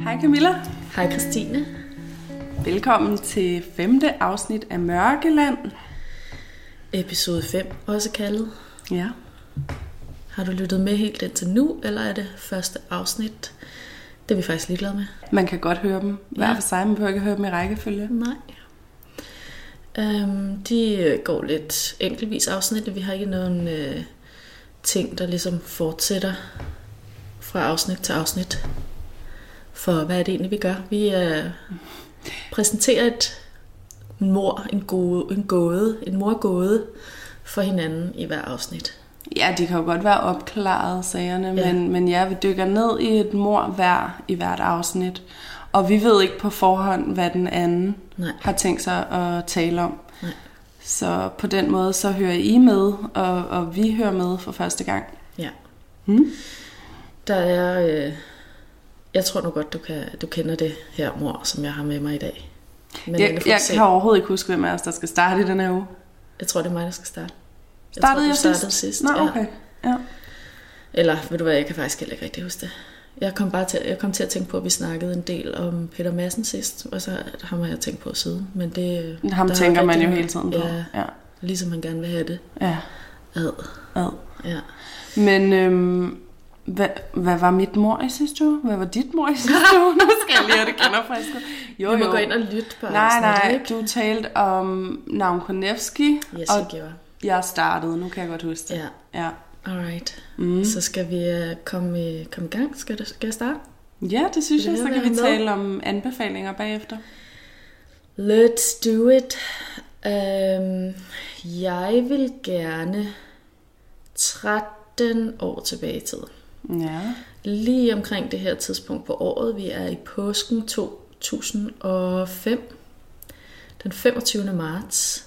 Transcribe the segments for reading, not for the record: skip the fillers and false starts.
Hej Camilla. Hej Christine. Velkommen til 5. afsnit af Mørkeland. Episode 5 også kaldet. Ja. Har du lyttet med helt indtil nu, eller er det første afsnit? Det er vi faktisk ligeglade med. Man kan godt høre dem hver for sig, man behøver ikke høre dem i rækkefølge. Nej. De går lidt enkeltvis afsnit. Vi har ikke nogen ting, der ligesom fortsætter fra afsnit til afsnit. For hvad er det egentlig, vi gør? Vi præsenterer en morgåde for hinanden i hver afsnit. Ja, de kan jo godt være opklaret, sagerne, ja. Men ja, vi dykker ned i et mord hver i hvert afsnit. Og vi ved ikke på forhånd, hvad den anden har tænkt sig at tale om. Nej. Så på den måde, så hører I med, og vi hører med for første gang. Ja. Der er... Jeg tror nu godt, du kender det her mord, som jeg har med mig i dag. Men jeg kan overhovedet ikke huske, hvem af os, der skal starte i den her uge. Jeg tror, det er mig, der skal starte. Startede sidst? Nå, okay. Ja. Eller, ved du hvad, jeg kan faktisk heller ikke rigtig huske det. Jeg kom til at tænke på, at vi snakkede en del om Peter Madsen sidst, og så ham har jeg tænkt på siden. Men det, ham tænker man jo hele tiden på. Ja, ligesom man gerne vil have det. Ja. Ad. Ja. Men hvad var mit mor i sidste uge? Hvad var dit mor i sidste uge? Nu skal jeg lige have det genopfrisket. Du må gå ind og lytte på Nej, du talte om Naum Konevsky. Yes, og jeg gjorde. Jeg startede, nu kan jeg godt huske det. Ja. Alright. Så skal vi komme i gang. Skal jeg starte? Ja, det synes jeg. Så kan vi tale om anbefalinger bagefter. Let's do it. Jeg vil gerne 13 år tilbage i tiden. Ja. Lige omkring det her tidspunkt på året. Vi er i påsken 2005. Den 25. marts.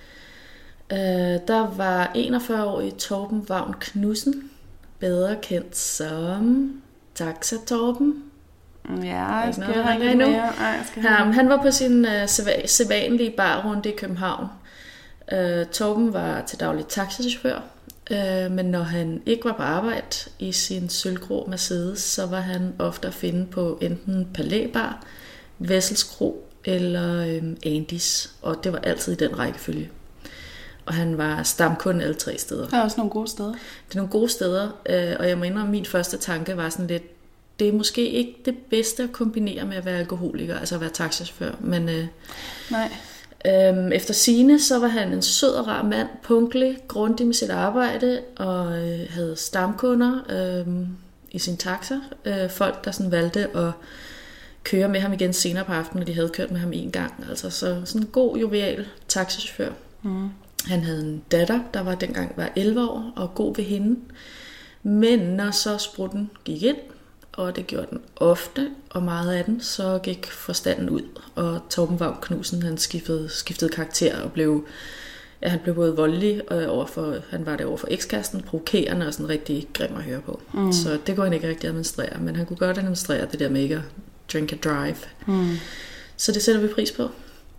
Der var 41-årig Torben Vagn Knudsen, bedre kendt som Taxa Torben. Ja, jeg skal have mere. Han var på sin sædvanlige barrunde i København. Torben var til daglig taxachauffør, men når han ikke var på arbejde i sin sølvgrå Mercedes, så var han ofte at finde på enten Palæbar, Vesselskro eller Andis, og det var altid i den rækkefølge. Og han var stamkunde alle 3 steder. Der er også nogle gode steder. Det er nogle gode steder, og jeg mener, at min første tanke var sådan lidt, det er måske ikke det bedste at kombinere med at være alkoholiker, altså at være taxachauffør, men nej. Efter sigende, så var han en sød og rar mand, punktlig, grundig med sit arbejde, og havde stamkunder i sin taxa. Folk, der sådan valgte at køre med ham igen senere på aftenen, når de havde kørt med ham en gang. Altså så sådan en god, jovial taxachauffør. Han havde en datter, der var dengang 11 år, og god ved hende. Men når så sprutten gik ind, og det gjorde den ofte, og meget af den, så gik forstanden ud. Og Torben Vagn Knudsen, han skiftede karakter og han blev både voldelig, han var det overfor ekskæresten, provokerende og sådan rigtig grim at høre på. Så det kunne han ikke rigtig administrere, men han kunne godt administrere det der med ikke at drink and drive. Så det sætter vi pris på.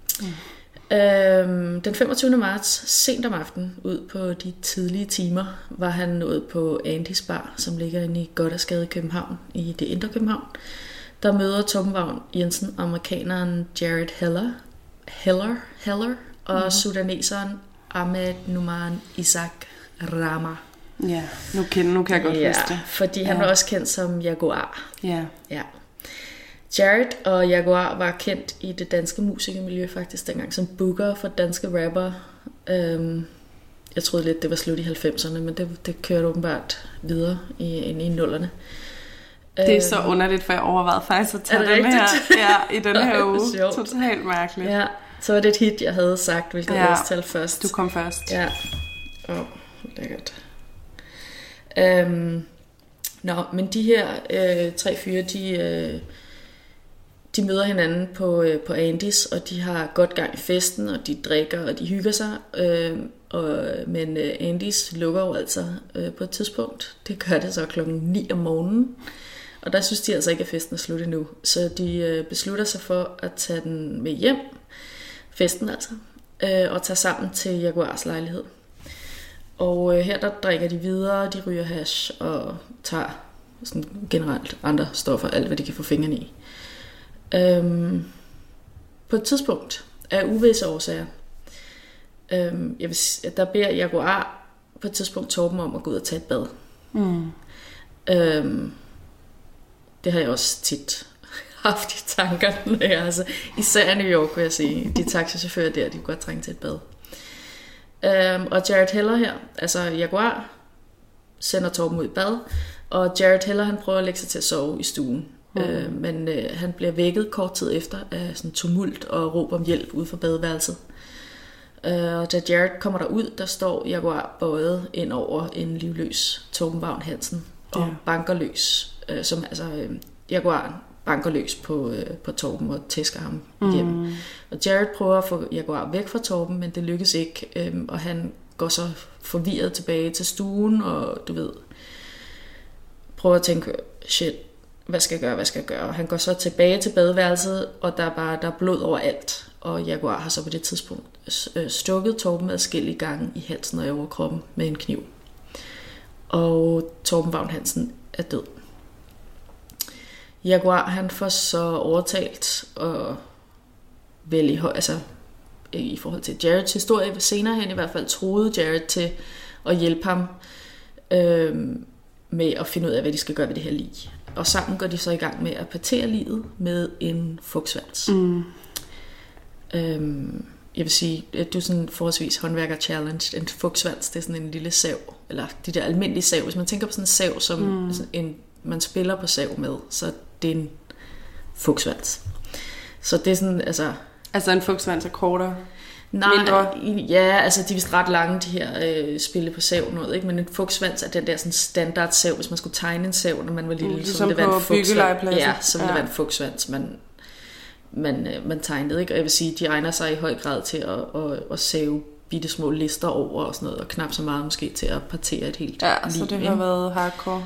Den 25. marts, sent om aftenen, ud på de tidlige timer, var han nået på Andis Bar, som ligger inde i Gothersgade i København, i det indre København. Der møder Torben Vagn Jensen amerikaneren Jared Heller og sudaneseren Ahmed Numan Isaac Rama. Ja, nu kan jeg godt huske det. Fordi han var også kendt som Jaguar. Ja. Jared og Jaguar var kendt i det danske musikermiljø faktisk dengang som booker for danske rapper. Jeg troede lidt, det var slut i 90'erne, men det kørte åbenbart videre i 0'erne. Det er så underligt, for jeg overvejede faktisk at tage dem her i den her uge. Totalt mærkeligt. Ja, så var det et hit, jeg havde sagt, hvilket jeg også talte først. Du kom først. Ja. Lækkert. Men de her 3 fyre, de møder hinanden på Andis, og de har godt gang i festen, og de drikker, og de hygger sig. Men Andis lukker jo altså på et tidspunkt. Det gør det så 9:00 om morgenen. Og der synes de altså ikke, at festen er slut endnu. Så de beslutter sig for at tage den med hjem, festen altså, og tage sammen til Jaguars lejlighed. Og her der drikker de videre, de ryger hash og tager sådan generelt andre stoffer, alt hvad de kan få fingrene i. På et tidspunkt af uvisse årsager, der beder Jaguar på et tidspunkt Torben om at gå ud og tage et bad. Det har jeg også tit haft i tankerne, altså, især i New York, vil jeg sige. De taxichauffører der, de kunne godt trænge til et bad. Og Jared Heller her, altså Jaguar, sender Torben ud i bad, og Jared Heller, han prøver at lægge sig til at sove i stuen. Men han bliver vækket kort tid efter af sådan tumult og råb om hjælp ude for badeværelset. Og da Jared kommer derud, der står Jaguar bøjet ind over en livløs Torben Vagn Hansen og banker løs, Jaguar banker løs på Torben og tæsker ham hjem. Og Jared prøver at få Jaguar væk fra Torben, men det lykkes ikke, og han går så forvirret tilbage til stuen, og du ved, prøver at tænke, shit, hvad skal jeg gøre? Og han går så tilbage til badeværelset, og der er blod overalt, og Jaguar har så på det tidspunkt stukket Torben adskillige gange i halsen og i overkroppen med en kniv. Og Torben Vagn Hansen er død. Jaguar, han får så overtalt, og vel i forhold til Jareds historie, senere hen i hvert fald troede Jared til at hjælpe ham med at finde ud af, hvad de skal gøre ved det her lig. Og sammen går de så i gang med at partere liget med en fugtsvans. Jeg vil sige, at du er sådan forholdsvis håndværker-challenged. En fugtsvans, det er sådan en lille sav, eller de der almindelige sav. Hvis man tænker på sådan en sav, som man spiller på sav med, så det er en fugtsvans. Så det er sådan, Altså en fugtsvans er kortere? Nej, ja, altså de er vist ret lange, de her spille på sav noget, ikke? Men en fugtsvans er den der sådan standard sav, hvis man skulle tegne en sav, når man var lille, så ville det være en fugtsvans. Ja, så ville det være en fugtsvans, man tegnede, ikke? Og jeg vil sige, de egner sig i høj grad til at save bitte små lister over og sådan noget, og knap så meget måske til at partere et helt liv. Ja, så det har været hardcore.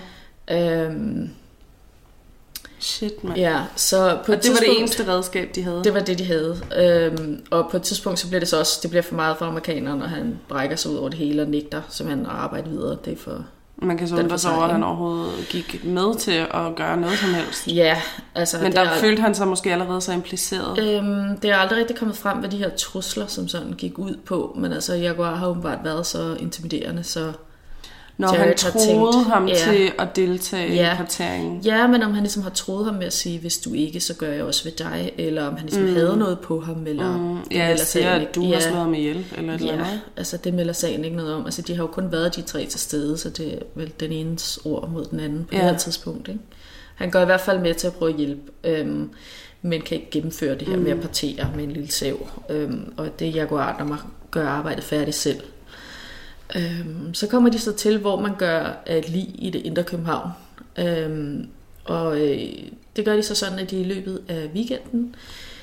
Shit, man. Ja, så på og det var det eneste redskab, de havde. Det var det, de havde. Og på et tidspunkt, så bliver det så også, det bliver for meget for amerikanerne, når han brækker sig ud over det hele og nægter simpelthen at arbejde videre. Det er for... Man kan så undre sig over, at han overhovedet gik med til at gøre noget som helst. Ja, altså... Men der følte han sig måske allerede så impliceret. Det er aldrig rigtig kommet frem, hvad de her trusler, som sådan gik ud på. Men altså, Jaguar har åbenbart været så intimiderende, så... Når Jared han troede ham til at deltage i parteringen. Ja, men om han ligesom har troet ham med at sige, hvis du ikke, så gør jeg også ved dig. Eller om han ligesom havde noget på ham. Eller jeg siger, at du har slået ham ihjel. Eller et eller andet. Altså det melder sagen ikke noget om. Altså de har jo kun været de 3 til stede, så det er vel den enes ord mod den anden på det her tidspunkt. Ikke? Han går i hvert fald med til at prøve at hjælpe, men kan ikke gennemføre det her med at partere med en lille sav. Og det er Jaguar, der må gøre arbejdet færdigt selv. Så kommer de så til, hvor man gør et lig i det indre København. Det gør de så sådan, at de i løbet af weekenden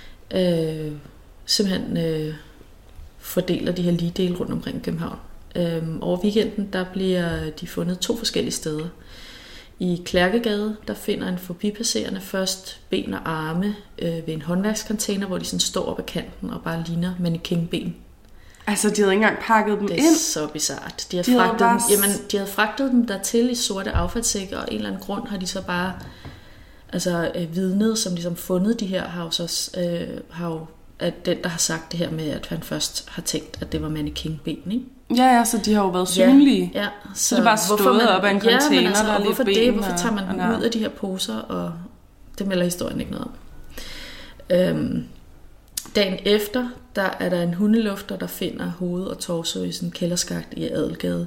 simpelthen fordeler de her ligdele rundt omkring København. Over weekenden, der bliver de fundet 2 forskellige steder. I Klærkegade, der finder en forbipasserende først ben og arme ved en håndværkscontainer, hvor de sådan står op ad kanten og bare ligner mannequinben. Altså, de havde ikke engang pakket dem ind. Det er så bizarrt. De havde fragtet dem dertil i sorte affaldssække, og en eller anden grund har de så bare vidnet, som ligesom fundet de her, har jo at den, der har sagt det her med, at han først har tænkt, at det var mannequinben, ikke? Ja, så de har jo været synlige. Ja, så det er bare stået op af en container, der er hvorfor lidt det? ben. Hvorfor tager man dem ud af de her poser, og det melder historien ikke noget om. Dagen efter, der er der en hundelufter, der finder hoved og torso i sådan en kælderskagt i Adelgade.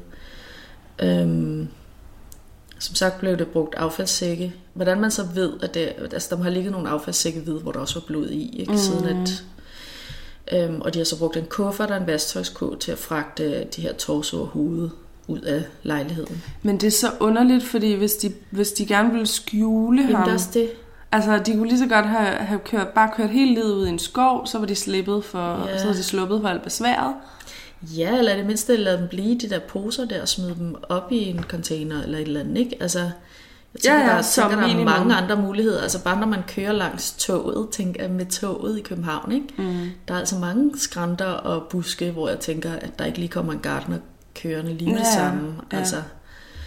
Som sagt blev det brugt affaldssække. Hvordan man så ved, at det, altså der må have ligget nogle affaldssække ved, hvor der også var blod i, ikke? Siden at, og de har så brugt en kuffert og en vasktøjskurv til at fragte de her torso og hoved ud af lejligheden. Men det er så underligt, fordi hvis de gerne ville skjule ham... Det er også det. Altså, de kunne lige så godt have kørt hele livet ud i en skov, så var de sluppet for alt besværet. Ja, eller i det mindste lade dem blive de der poser der og smide dem op i en container eller et eller andet, ikke? Altså, jeg tænker, der er mange andre muligheder. Altså bare når man kører langs toget, med toget i København, ikke? Der er altså mange skrænter og buske, hvor jeg tænker, at der ikke lige kommer en gartner kørende lige med det samme. Altså,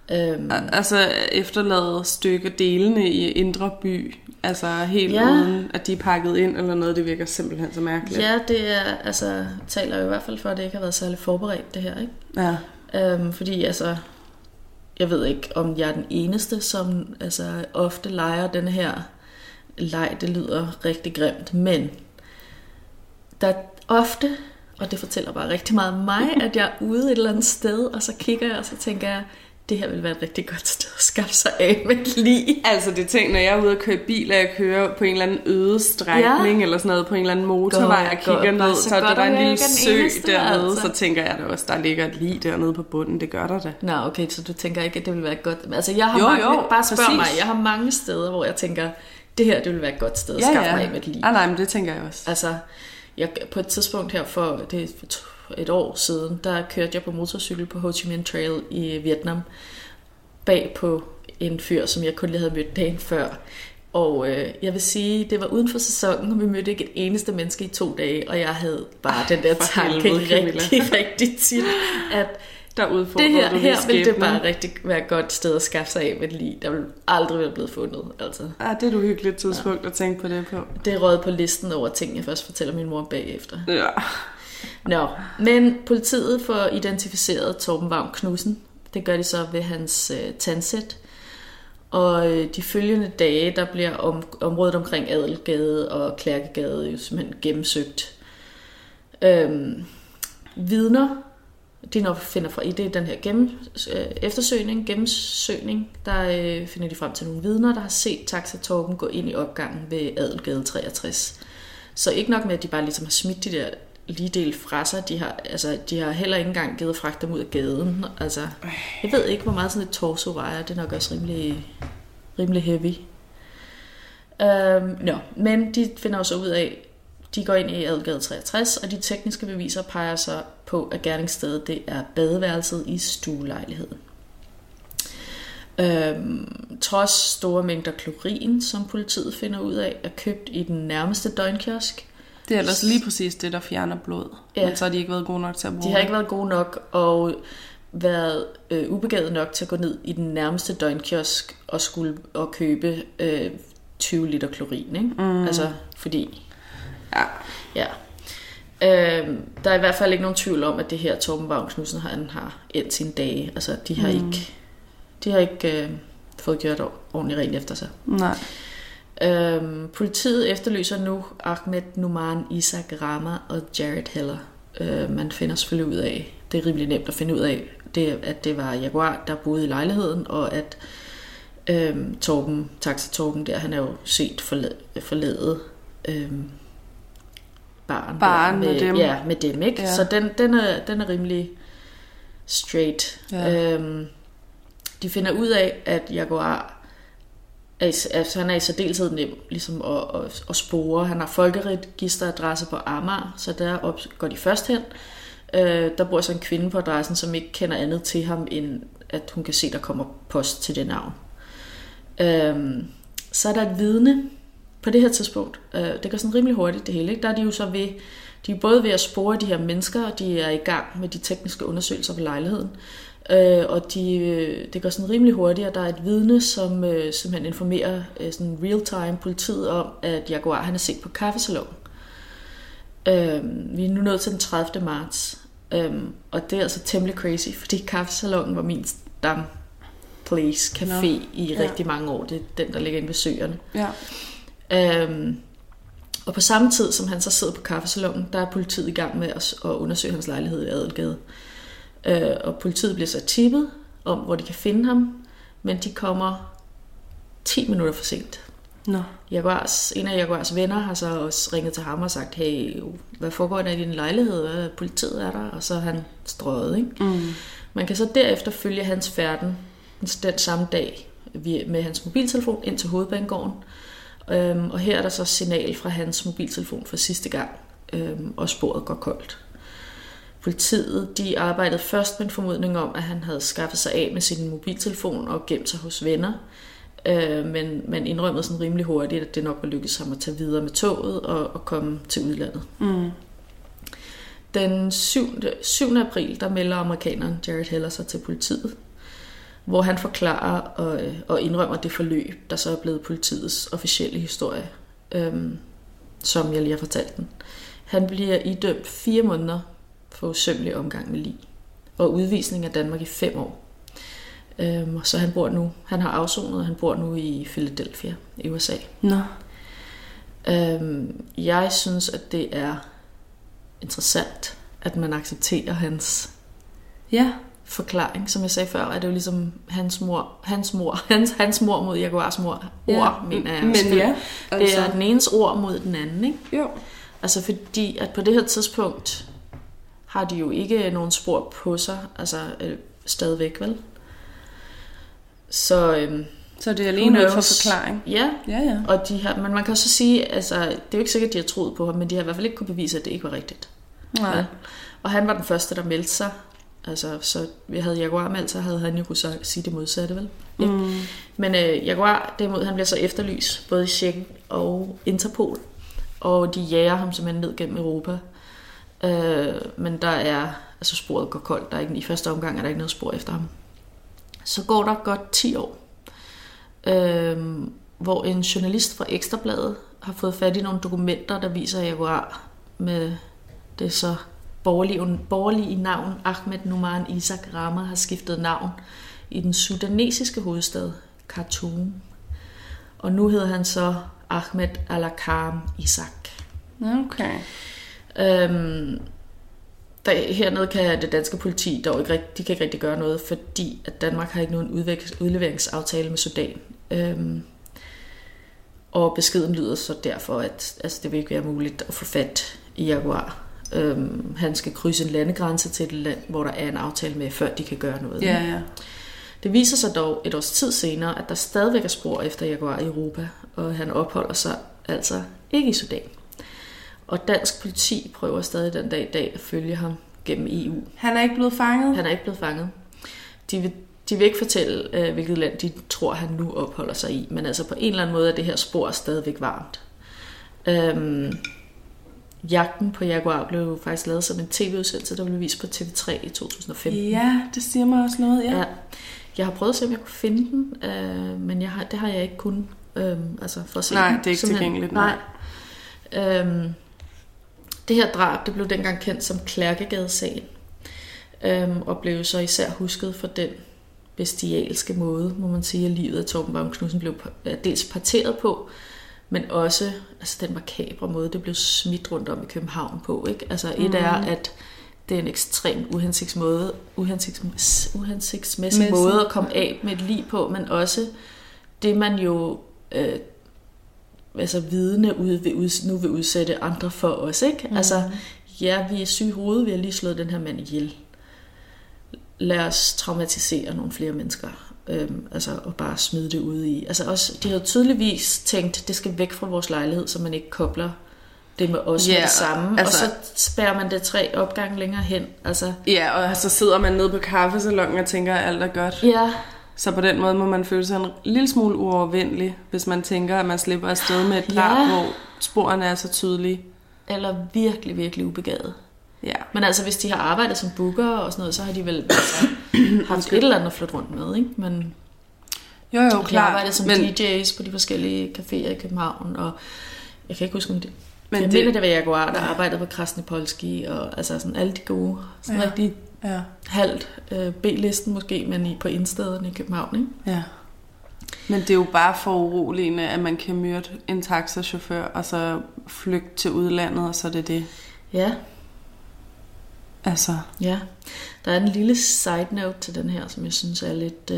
Altså efterlade stykker delene i Indre By, altså helt uden at de er pakket ind eller noget, det virker simpelthen så mærkeligt. Ja, det er, altså taler jo i hvert fald for, at det ikke har været særlig forberedt det her, ikke? Ja. Fordi altså, jeg ved ikke, om jeg er den eneste, som altså ofte leger den her leg, det lyder rigtig grimt, men der er ofte, og det fortæller bare rigtig meget om mig, at jeg er ude et eller andet sted, og så kigger jeg, og så tænker jeg, det her vil være et rigtig godt sted at skaffe sig af med lige. Altså det ting, når jeg er ude og køre bil, og jeg kører på en eller anden øde strækning, eller sådan noget, på en eller anden motorvej, og kigger ned, så der er en lille sø dernede, altså. Så tænker jeg da også, der ligger et lig dernede på bunden, det gør der da. Nå, okay, så du tænker ikke, at det vil være godt. Altså jeg har bare spørg mig, jeg har mange steder, hvor jeg tænker, det her, det vil være et godt sted at skaffe mig af med et lig. Nej, men det tænker jeg også. Altså, på et tidspunkt her for et år siden, der kørte jeg på motorcykel på Ho Chi Minh Trail i Vietnam, bag på en fyr, som jeg kun lige havde mødt dagen før. Og jeg vil sige, det var uden for sæsonen, og vi mødte ikke et eneste menneske i 2 dage, og jeg havde bare den der tanke rigtig tit, at det her ville det bare rigtig være et godt sted at skaffe sig af med et lig, der ville aldrig være blevet fundet. Altså. Det er et uhyggeligt tidspunkt at tænke på det på. Det er røget på listen over ting, jeg først fortæller min mor bagefter. Ja. Nå, men politiet får identificeret Torben Vagn Knudsen. Det gør de så ved hans tandsæt. Og de følgende dage, der bliver området omkring Adelgade og Klærkegade jo simpelthen gennemsøgt. Vidner, de nok finder fra i det den her gennemsøgning, der finder de frem til nogle vidner, der har set Taxa Torben gå ind i opgangen ved Adelgade 63. Så ikke nok med, at de bare ligesom har smidt de der lige del fra sig. De har heller ikke engang givet at fragte dem ud af gaden. Altså, jeg ved ikke, hvor meget sådan et torso vejer. Det er nok også rimelig heavy. Men de finder også ud af, de går ind i Adelgade 63, og de tekniske beviser peger så på, at gerningsstedet det er badeværelset i stuelejligheden. Trods store mængder klorin, som politiet finder ud af, er købt i den nærmeste døgnkiosk. Det er ellers lige præcis det, der fjerner blod. Ja. Men så har de ikke været gode nok til at bruge det. De har ikke været gode nok og været ubegavet nok til at gå ned i den nærmeste døgnkiosk og købe 20 liter klorin. Ikke? Altså, fordi... Ja. Der er i hvert fald ikke nogen tvivl om, at det her Torben Vagn Knudsen har endt sine dage. Altså, de har ikke fået gjort ordentligt rent efter sig. Nej. Politiet efterlyser nu Ahmed Numan, Isaac Rama og Jared Heller. Man finder selvfølgelig ud af, det er rimelig nemt at finde ud af, at det var Jaguar, der boede i lejligheden, og at Taxa Torben der, han er jo set forladet barn med dem. Ja, med dem, ikke? Ja. Så den er rimelig straight. Ja. De finder ud af, at Jaguar han er i særdeleshed nem ligesom at spore. Han har folkeregisteradresse på Amager, så der går de først hen. Der bor så en kvinde på adressen, som ikke kender andet til ham, end at hun kan se, der kommer post til det navn. Så er der et vidne på det her tidspunkt. Det går sådan rimelig hurtigt det hele, ikke? Der er de jo så de er både ved at spore de her mennesker, og de er i gang med de tekniske undersøgelser ved lejligheden. Og det går sådan rimelig hurtigt, og der er et vidne, som simpelthen informerer sådan real-time politiet om, at Jaguar han er set på kaffesalon. Vi er nu nået til den 30. marts, og det er altså temmelig crazy, fordi kaffesalonen var min place café i rigtig mange år. Det er den, der ligger inde ved søerne. Ja. Og på samme tid, som han så sidder på kaffesalonen, der er politiet i gang med at undersøge hans lejlighed i Adelgade. Og politiet bliver så tippet om, hvor de kan finde ham, men de kommer 10 minutter for sent. No. En af Jaguars venner har så også ringet til ham og sagt, hey, hvad foregår der i din lejlighed? Politiet er der, og så er han strøget. Ikke? Man kan så derefter følge hans færden den samme dag med hans mobiltelefon ind til Hovedbanegården. Og her er der så signal fra hans mobiltelefon for sidste gang, og sporet går koldt. Politiet de arbejdede først med en formodning om, at han havde skaffet sig af med sin mobiltelefon og gemt sig hos venner, men man indrømmede sådan rimelig hurtigt, at det nok var lykkedes ham at tage videre med toget og komme til udlandet. Den 7. april, der melder amerikaneren Jared Heller sig til politiet. hvor han forklarer og indrømmer det forløb, der så er blevet politiets officielle historie, som jeg lige har fortalt den. Han bliver idømt 4 måneder for usømmelig omgang med lig, og udvisning af Danmark i 5 år. Så han har afsonet, og han bor nu i Philadelphia i USA. Nå. Jeg synes, at det er interessant, at man accepterer hans forklaring. Som jeg sagde før, er det jo ligesom hans mor mod Jaguars mor. Ord, mener jeg. Men ja, altså. Det er den enes ord mod den anden, ikke? Jo. Altså fordi, at på det her tidspunkt har de jo ikke nogen spor på sig, altså stadigvæk, vel? Så det er alene ud for forklaring. Ja. Og men man kan også sige, altså, det er jo ikke sikkert, at de har troet på ham, men de har i hvert fald ikke kunne bevise, at det ikke var rigtigt. Nej. Ja. Og han var den første, der meldte sig. Altså, så vi havde Jaguar meldt sig, havde han jo kunne sige det modsatte, vel? Ja. Men Jaguar, derimod, han bliver så efterlyst, både i Schengen og Interpol. Og de jager ham simpelthen ned gennem Europa. Men der er, altså sporet går koldt. Der er ikke, i første omgang er der ikke noget spor efter ham. Så går der godt 10 år, hvor en journalist fra Ekstrabladet har fået fat i nogle dokumenter, der viser Jaguar med det så borgerlige navn. Ahmed Numan Isaac Rama har skiftet navn i den sudanesiske hovedstad Khartoum. Og nu hedder han så Ahmed Al-Akam Isaac. Okay. Hernede kan det danske politi dog ikke rigtig gøre noget, fordi at Danmark har ikke nogen udleveringsaftale med Sudan. Og beskeden lyder så derfor, at altså, det vil ikke være muligt at få fat i Jaguar. Han skal krydse en landegrænse til et land, hvor der er en aftale med, før de kan gøre noget. Ja. Det viser sig dog et års tid senere, at der stadigvæk er spor efter Jaguar i Europa, og han opholder sig altså ikke i Sudan. Og dansk politi prøver stadig den dag i dag at følge ham gennem EU. Han er ikke blevet fanget? Han er ikke blevet fanget. De vil ikke fortælle, hvilket land de tror, han nu opholder sig i, men altså på en eller anden måde er det her spor stadigvæk varmt. Jagten på Jaguar blev faktisk lavet som en tv-udsendelse, der blev vist på TV3 i 2015. Ja, det siger mig også noget, ja. Jeg har prøvet at se, om jeg kunne finde den, men det har jeg ikke kunnet for at se. Nej, det er ikke tilgængeligt. Nej. Det her drab, det blev dengang kendt som Klerkegadesagen, og blev så især husket for den bestialske måde, må man sige, at livet af Torben Vagn Knudsen blev dels parteret på, men også altså den makabre måde, det blev smidt rundt om i København på. Ikke? Altså et er, at det er en ekstremt uhensigtsmæssig måde at komme af med et lig på, men også det, man jo vidne nu vil udsætte andre for os. Ikke? Altså, ja, vi er syge i hovedet, vi har lige slået den her mand ihjel. Lad os traumatisere nogle flere mennesker. Og bare smide det ud i. Altså også, de havde tydeligvis tænkt, det skal væk fra vores lejlighed, så man ikke kobler det med os med det samme. Altså, og så spærrer man det 3 opgange længere hen. Altså, ja, og så sidder man nede på kaffesalongen og tænker, at alt er godt. Ja. Så på den måde må man føle sig en lille smule uovervindelig, hvis man tænker, at man slipper afsted med et drab, hvor sporene er så tydelige. Eller virkelig, virkelig ubegavet. Ja. Men altså, hvis de har arbejdet som booker og sådan noget, så har de vel haft et eller andet at flytte rundt med, ikke? Men jo, de klart. har arbejdet som DJ's på de forskellige caféer i København, og jeg kan ikke huske, om det... Men jeg mener, det var Jaguar, der arbejdede på Krasnipolski, og altså sådan alle de gode, sådan rigtig halvt B-listen måske, men på indstederne i København, ikke? Ja. Men det er jo bare for uroligende, at man kan myrde en taxachauffør, og så flygte til udlandet, og så er det det. Ja. Altså. Ja. Der er en lille side note til den her, som jeg synes er lidt...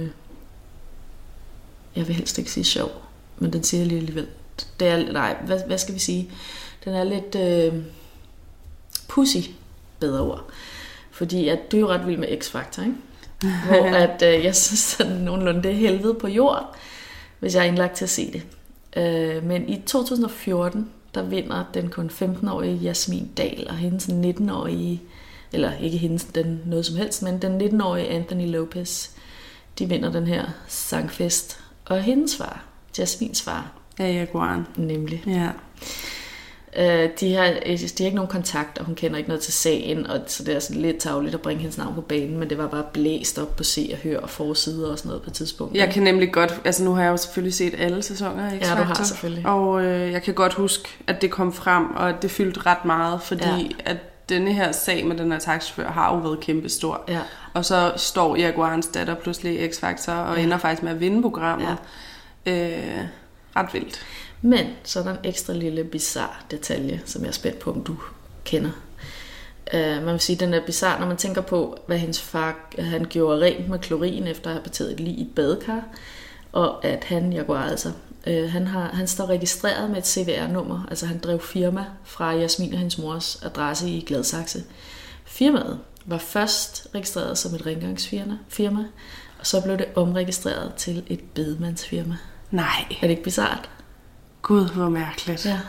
jeg vil helst ikke sige sjov, men den siger jeg lige alligevel. Det er, hvad skal vi sige? Den er lidt pussy, bedre ord. Fordi at du er jo ret vild med X-Factor, ikke? Hvor at, jeg synes, at nogenlunde det er helvede på jorden, hvis jeg er indlagt til at se det. Men i 2014, der vinder den kun 15-årige Jasmin Dahl og hendes 19-årige, eller ikke hendes, den noget som helst, men den 19-årige Anthony Lopez, de vinder den her sangfest. Og hendes far, Jasmins far, af Jaguaren. Nemlig. Ja. De har ikke nogen kontakt, og hun kender ikke noget til sagen, og så det er sådan lidt tarveligt at bringe hendes navn på banen, men det var bare blæst op på Se og Hør og forsider og sådan noget på et tidspunkt. Jeg kan nemlig godt, altså nu har jeg jo selvfølgelig set alle sæsoner af X-Factor, ja, du har selvfølgelig. Og jeg kan godt huske, at det kom frem, og det fyldte ret meget, fordi at denne her sag med den her taxichauffør har jo været kæmpestor. Ja. Og så står Jaguarens datter pludselig i X-Factor og ender faktisk med at vinde programmet. Ja. Ret vildt. Men så er der en ekstra lille bizarre detalje, som jeg er spændt på, om du kender. Man vil sige, den er bizarre, når man tænker på, hvad hendes far han gjorde rent med klorin, efter at have parteret et lig i et badekar. Og at han, Jaguar altså, han står registreret med et CVR-nummer. Altså han drev firma fra Jasmin og hendes mors adresse i Gladsaxe. Firmaet var først registreret som et rengøringsfirma, og så blev det omregistreret til et bedemandsfirma. Nej. Er det ikke bizarrt? Gud, hvor mærkeligt. Ja.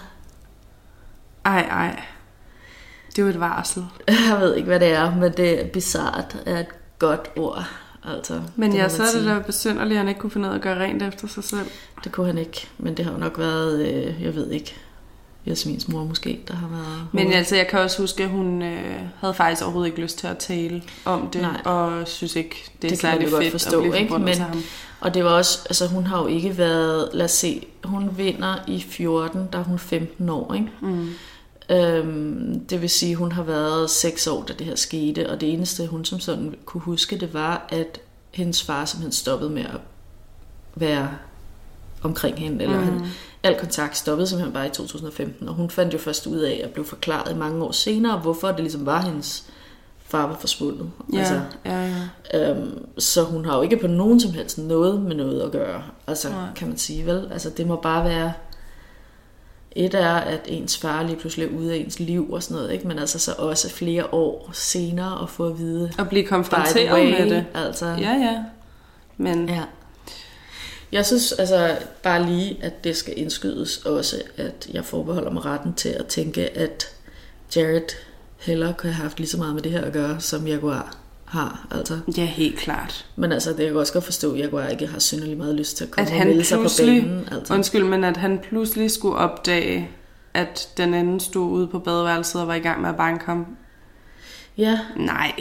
Ej. Det er jo et varsel. Jeg ved ikke, hvad det er, men det er bizarrt er et godt ord. Altså, men ja, så er det da besynderligt, at han ikke kunne finde ud af at gøre rent efter sig selv. Det kunne han ikke, men det har jo nok været, jeg ved ikke, Jasmins mor måske, der har været... Men altså, jeg kan også huske, at hun havde faktisk overhovedet ikke lyst til at tale om det. Nej. Og synes ikke, det er særlig fedt forstå, at blive forbundet til ham. Og det var også, altså hun har jo ikke været, lad os se, hun vinder i 14, der er hun 15 år, ikke? Mm. Det vil sige, hun har været 6 år, da det her skete, og det eneste, hun som sådan kunne huske, det var, at hendes far simpelthen stoppede med at være omkring hende, eller al kontakt stoppede simpelthen bare i 2015, og hun fandt jo først ud af at blive forklaret mange år senere, hvorfor det ligesom var hendes far var forsvundet. Ja, altså, så hun har jo ikke på nogen som helst noget med noget at gøre, altså kan man sige, vel? Altså det må bare være, et er, at ens far lige pludselig er ude af ens liv og sådan noget, ikke? Men altså så også flere år senere at få at vide, og blive konfronteret med det. Altså. Ja. Men ja. Jeg synes altså bare lige, at det skal indskydes også, at jeg forbeholder mig retten til at tænke, at Jared heller kan have haft lige så meget med det her at gøre, som Jaguar har. Altså. Ja, helt klart. Men altså, det jeg kan også godt forstå, at Jaguar ikke har synderligt meget lyst til at komme og melde sig på banen. Altså. Undskyld, men at han pludselig skulle opdage, at den anden stod ude på badeværelset og var i gang med at banke ham. Ja. Nej.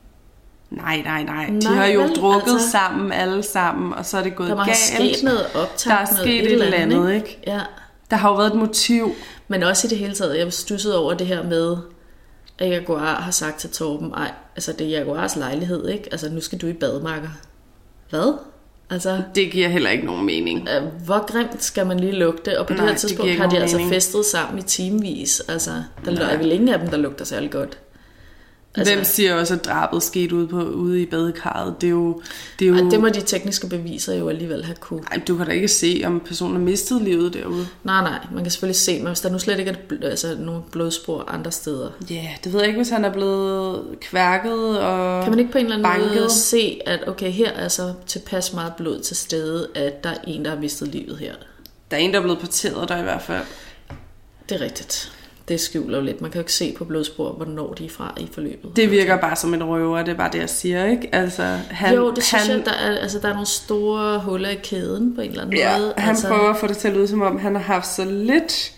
De har jo drukket sammen, alle sammen, og så er det gået galt. Der er sket noget optag. Der er sket et eller andet, ikke? Ja. Der har jo været et motiv. Men også i det hele taget, jeg stussede over det her med, at Jaguar har sagt til Torben, altså det er Jaguars lejlighed, ikke? Altså nu skal du i bademarker. Hvad? Altså, det giver heller ikke nogen mening. Hvor grimt skal man lige lugte? Og på det her tidspunkt har de altså festet sammen i timevis. Altså, der er vel ingen af dem, der lugter særlig godt. Altså, hvem siger også, at drabet skete ude i badekarret? Det er jo... det må de tekniske beviser jo alligevel have kunne. Ej, du kan da ikke se, om personen har mistet livet derude. Nej, man kan selvfølgelig se, men hvis der nu slet ikke er nogle blodspor andre steder. Ja, det ved jeg ikke, hvis han er blevet kværket og kan man ikke på en eller anden måde se, at okay, her er så tilpas meget blod til stede, at der er en, der har mistet livet her? Der er en, der er blevet parteret der i hvert fald. Det er rigtigt. Det skjuler jo lidt. Man kan jo ikke se på blodspor, hvornår de er fra i forløbet. Det virker bare som en røver, det er bare det, jeg siger, ikke? Altså, det synes jeg, der er nogle store huller i kæden på en eller anden måde. Han prøver at få det til at lyde, som om han har haft så lidt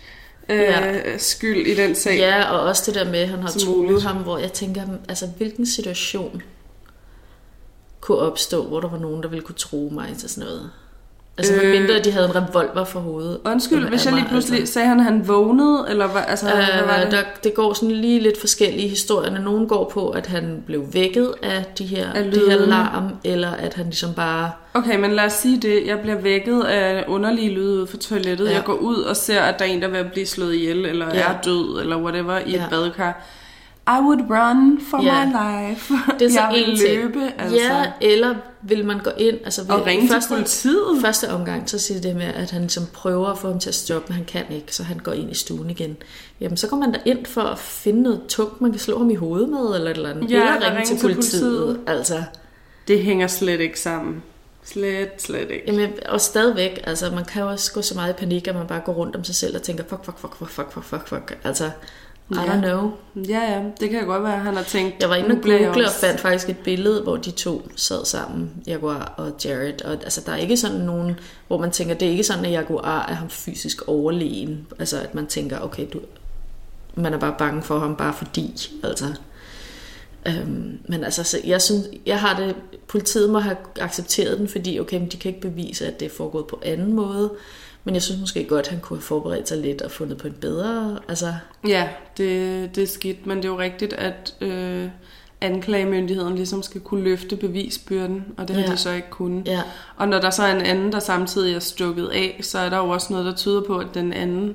skyld i den sag. Ja, og også det der med, at han har truet ham, hvor jeg tænker, altså hvilken situation kunne opstå, hvor der var nogen, der ville kunne true mig til sådan noget? Altså mindre, at de havde en revolver for hovedet. Undskyld, hvis jeg lige pludselig sagde han, at han vågnede, eller hvad, hvad var det? Det går sådan lige lidt forskellige historier. Nogle går på, at han blev vækket af de her larm, eller at han ligesom bare... Okay, men lad os sige det. Jeg bliver vækket af underlige lyde ud fra toilettet. Ja. Jeg går ud og ser, at der er en, der er ved at blive slået ihjel, eller er død, eller whatever, i et badekar. I would run for my life. Det er så jeg vil løbe, altså. Ja, eller vil man gå ind altså, og ringe til politiet? Første omgang, så siger det med, at han ligesom prøver at få ham til at stoppe, men han kan ikke, så han går ind i stuen igen. Jamen, så går man da ind for at finde noget tungt, man kan slå ham i hovedet med, eller et eller andet. Ja, eller ringe til politiet. Altså. Det hænger slet ikke sammen. Slet ikke. Jamen, og stadigvæk, altså, man kan jo også gå så meget i panik, at man bare går rundt om sig selv og tænker, fuck. Altså, I don't know. Ja, det kan godt være, han har tænkt... Jeg var inde og google og fandt faktisk et billede, hvor de to sad sammen, Jaguar og Jared. Og altså, der er ikke sådan nogen, hvor man tænker, det er ikke sådan, at Jaguar er ham fysisk overlegen. Altså, at man tænker, okay, man er bare bange for ham, bare fordi, altså. Men altså, jeg har det, politiet må have accepteret den, fordi okay, de kan ikke bevise, at det er foregået på anden måde, men jeg synes måske godt, at han kunne have forberedt sig lidt og fundet på en bedre, altså. Ja, det er skidt, men det er jo rigtigt, at anklagemyndigheden ligesom skal kunne løfte bevisbyrden, og det har de så ikke kunnet. Ja. Og når der så er en anden, der samtidig er stukket af, så er der jo også noget, der tyder på, at den anden...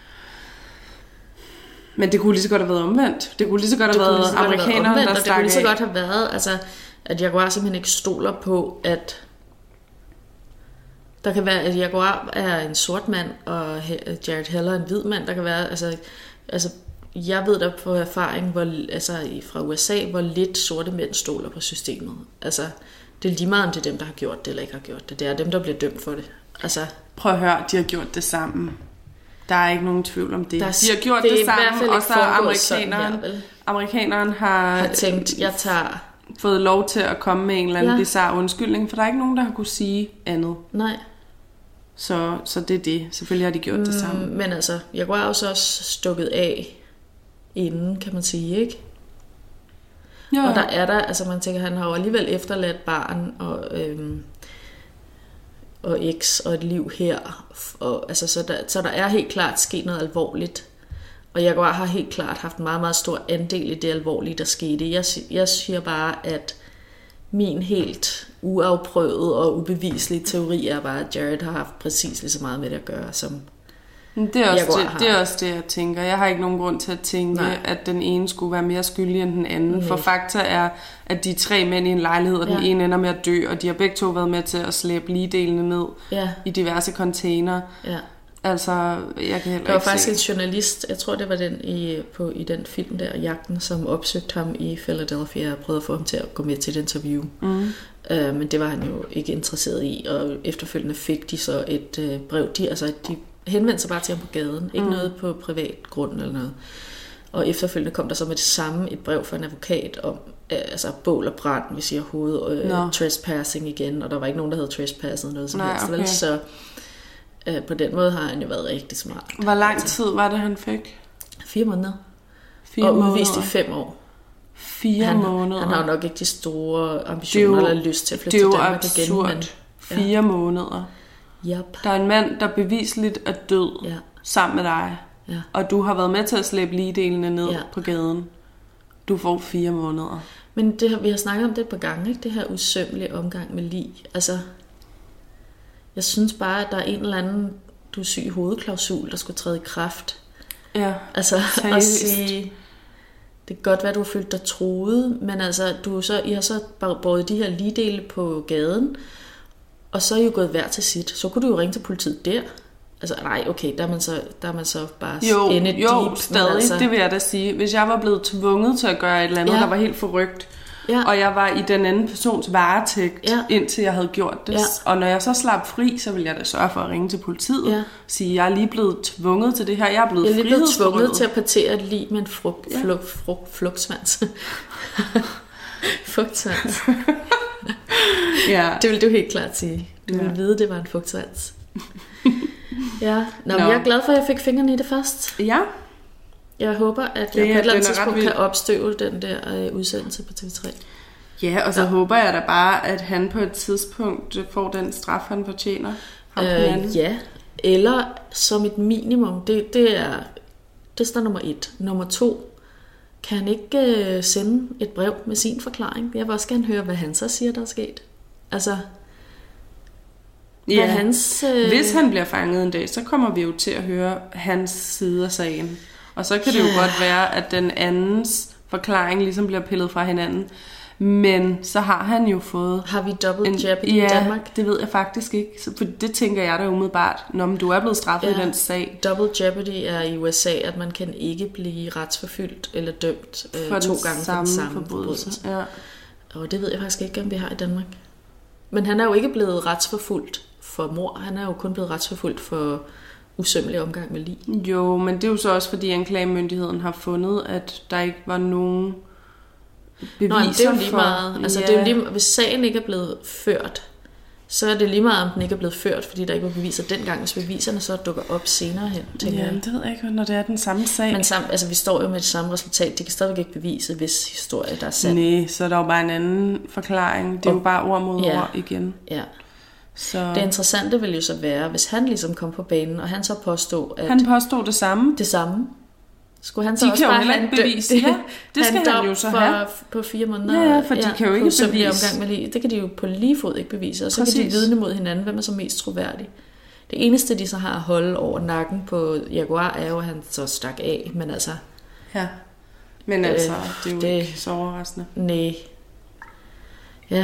Men det kunne lige så godt have været omvendt. Det kunne lige så godt have været amerikanerne, der stak af. Det kunne lige så godt have været, altså, at Jaguar simpelthen ikke stoler på, at der kan være, at Jaguar er en sort mand, og Jared Heller en hvid mand. Der kan være, altså jeg ved da på erfaring, fra USA, hvor lidt sorte mænd stoler på systemet. Altså, det er lige meget, om det er dem, der har gjort det eller ikke har gjort det. Det er dem, der bliver dømt for det. Altså, prøv at høre, de har gjort det sammen. Der er ikke nogen tvivl om det. De har gjort det sammen, og så amerikaneren har tænkt, jeg tager... fået lov til at komme med en eller anden bizarre undskyldning, for der er ikke nogen, der har kunne sige andet. Nej. Så det er det. Selvfølgelig har de gjort det sammen. Men altså, Jaguar er jo så også stukket af inden, kan man sige, ikke? Jo. Og der er der, altså man tænker, han har jo alligevel efterladt barn og eks og et liv her. Og, altså, så der er helt klart sket noget alvorligt. Og Jaguar har helt klart haft en meget, meget stor andel i det alvorlige, der skete. Jeg siger bare, at min helt uafprøvede og ubeviselige teori er bare, at Jared har haft præcis lige så meget med det at gøre, som det er også det, jeg tænker. Jeg har ikke nogen grund til at tænke, at den ene skulle være mere skyldig end den anden. Nej. For fakta er, at de 3 mænd i en lejlighed, og den ene ender med at dø, og de har begge to været med til at slæbe ligedelene ned i diverse container. Ja. Altså, jeg kan heller ikke se. Der var faktisk en journalist, jeg tror det var den i den film der, Jagten, som opsøgte ham i Philadelphia og prøvede at få ham til at gå med til et interview. Men det var han jo ikke interesseret i, og efterfølgende fik de så et brev. De henvendte sig bare til ham på gaden, ikke noget på privat grund eller noget. Og efterfølgende kom der så med det samme et brev fra en advokat om bål og brand, hvis jeg overhovedet, trespassing igen, og der var ikke nogen, der havde trespassed noget som helst. Okay. Så på den måde har han jo været rigtig smart. Hvor lang tid var det, han fik? 4 måneder. Og udvist i 5 år. 4 måneder? Han har jo nok ikke de store ambitioner eller lyst til at flytte til Danmark igen. Det er jo absurd. 4 måneder. Yep. Der er en mand, der bevisligt er død sammen med dig. Ja. Og du har været med til at slæbe ligedelene ned på gaden. Du får 4 måneder. Men vi har snakket om det et par gange, ikke? Det her usømmelige omgang med lig. Altså, jeg synes bare, at der er en eller anden, du er syg i hovedklausul, der skulle træde i kraft. Ja, altså at sige, det kan godt være, du har følt dig truet, men altså, I har så båret de her ligedele på gaden, og så er I jo gået hver til sit. Så kunne du jo ringe til politiet der. Altså, nej, okay, der er man så bare Jo, stadig, altså, det vil jeg da sige. Hvis jeg var blevet tvunget til at gøre et eller andet, der var helt forrygt, og jeg var i den anden persons varetægt, indtil jeg havde gjort det. Og når jeg så slap fri, så ville jeg da sørge for at ringe til politiet og sige, jeg er lige blevet tvunget til det her. Jeg er lige blevet tvunget til at partere et lig med en frugtsvans. Fugtsvans. Det vil du helt klart sige. Du ville vide, det var en fugtsvans. Men jeg er glad for, at jeg fik fingrene i det først. Ja. Jeg håber, at jeg på et eller andet tidspunkt kan opstøve den der udsendelse på TV3. Ja, og så håber jeg da bare, at han på et tidspunkt får den straf, han fortjener. Ja, eller som et minimum. Det er nummer 1. Nummer 2, kan han ikke sende et brev med sin forklaring? Jeg vil også gerne høre, hvad han så siger, der er sket. Altså... Ja, hvis han bliver fanget en dag, så kommer vi jo til at høre hans side af sagen. Og så kan det jo godt være, at den andens forklaring ligesom bliver pillet fra hinanden. Men så har han jo fået... Har vi double jeopardy i Danmark? Ja, det ved jeg faktisk ikke. For det tænker jeg da umiddelbart, når du er blevet straffet i den sag. Double jeopardy er i USA, at man kan ikke blive retsforfyldt eller dømt 2 gange for den samme forbrydelse. Ja. Og det ved jeg faktisk ikke, om vi har i Danmark. Men han er jo ikke blevet retsforfulgt for mord. Han er jo kun blevet retsforfulgt for usømmelig omgang med lig. Jo, men det er jo så også, fordi anklagemyndigheden har fundet, at der ikke var nogen beviser. Det er jo lige meget. Altså, det er jo lige, hvis sagen ikke er blevet ført, så er det lige meget, om den ikke er blevet ført, fordi der ikke var beviser dengang, hvis beviserne så dukker op senere hen. Ja, det ved jeg ikke, når det er den samme sag. Men altså, vi står jo med det samme resultat. De kan stadigvæk ikke bevise, hvis historie der er sand. Nej, så er der jo bare en anden forklaring. Det er jo bare ord mod ord igen. Ja. Så det interessante vil jo så være, hvis han ligesom kom på banen, og han så påstod, at... Han påstod det samme. Det samme. Skulle han så også bare have en bevise? Ja, det skal han jo så have. På 4 måneder. Ja, for de kan jo ikke bevise. Det kan de jo på lige fod ikke bevise. Og så kan de vidne mod hinanden, hvem er så mest troværdig. Det eneste, de så har at holde over nakken på Jaguar, er jo, at han så stak af. Men altså... Ja, men altså, det er jo ikke så overraskende. Nej. Ja.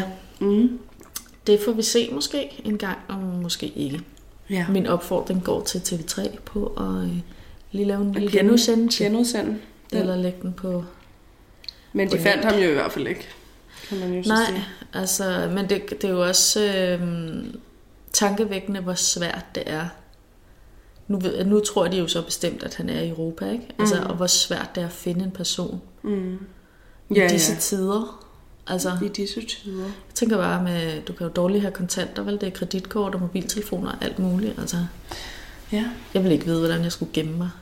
Det får vi se måske en gang, og måske ikke. Ja. Min opfordring går til TV3 på at lige lave en lille genudsende. Eller lægge den på... Men de fandt ham jo i hvert fald ikke, kan man jo så sige. Altså, men det er jo også tankevækkende, hvor svært det er. Nu tror de jo så bestemt, at han er i Europa, ikke? Altså, og hvor svært det er at finde en person i disse tider. Altså, i disse tider. Jeg tænker bare med, du kan jo dårligt have kontanter, vel? Det er kreditkort og mobiltelefoner og alt muligt. Altså, jeg vil ikke vide, hvordan jeg skulle gemme mig.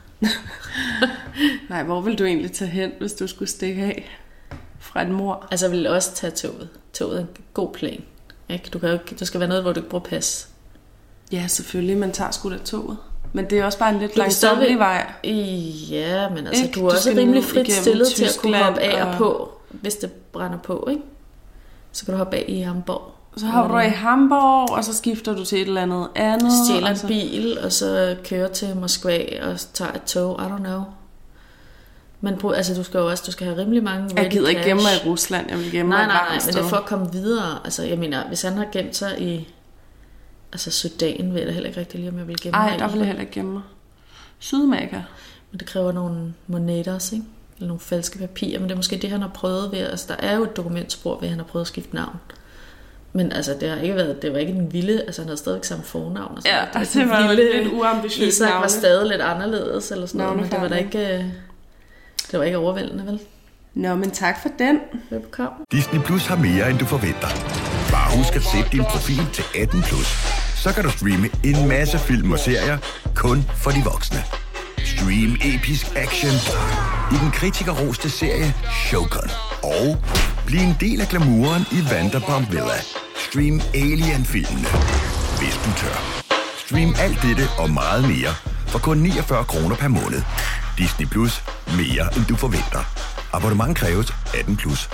Nej, hvor vil du egentlig tage hen, hvis du skulle stikke af fra et mord? Altså, jeg vil også tage toget. Toget er en god plan. Ikke? Der skal være noget, hvor du ikke bruger pas. Ja, selvfølgelig. Man tager sgu da toget. Men det er også bare en lidt langsomlig vej. Ja, men altså, du er også rimelig frit stillet til at kunne hoppe af og på, hvis det brænder på, ikke? Så kan du hoppe af i Hamburg. Så har du i Hamburg, og så skifter du til et eller andet. Stjæler en bil, og så kører til Moskva og tager et tog. I don't know. Men altså, du skal have rimelig mange... Jeg gider ikke gemme mig i Rusland. Jeg vil gemme mig nej, men det er for at komme videre. Altså, jeg mener, hvis han har gemt sig i... Altså, Sudan ved jeg heller ikke rigtig lige, om jeg vil gemme mig. Nej, der vil jeg heller ikke gemme mig. Sydamerika. Men det kræver nogle moneter, ikke? Eller nogle falske papirer. Men det er måske det, han har prøvet ved... Altså, der er jo et dokumentspor ved, at han har prøvet at skifte navn. Men altså, det var ikke den vilde, altså han havde stadigvæk samme fornavn. Ja, det var lidt uambitiøst. Isak var stadig lidt anderledes, eller sådan noget, men det var da ikke, det var ikke overvældende, vel? Nå, men tak for den. Velbekomme. Disney Plus har mere, end du forventer. Bare husk at sætte din profil til 18+. Så kan du streame en masse film og serier, kun for de voksne. Stream episk action i den kritikerroste serie Shogun. Og bliv en del af glamouren i Vanderpump Villa. Stream Alien-filmene, hvis du tør. Stream alt dette og meget mere for kun 49 kroner per måned. Disney Plus. Mere end du forventer. Abonnement kræves 18+.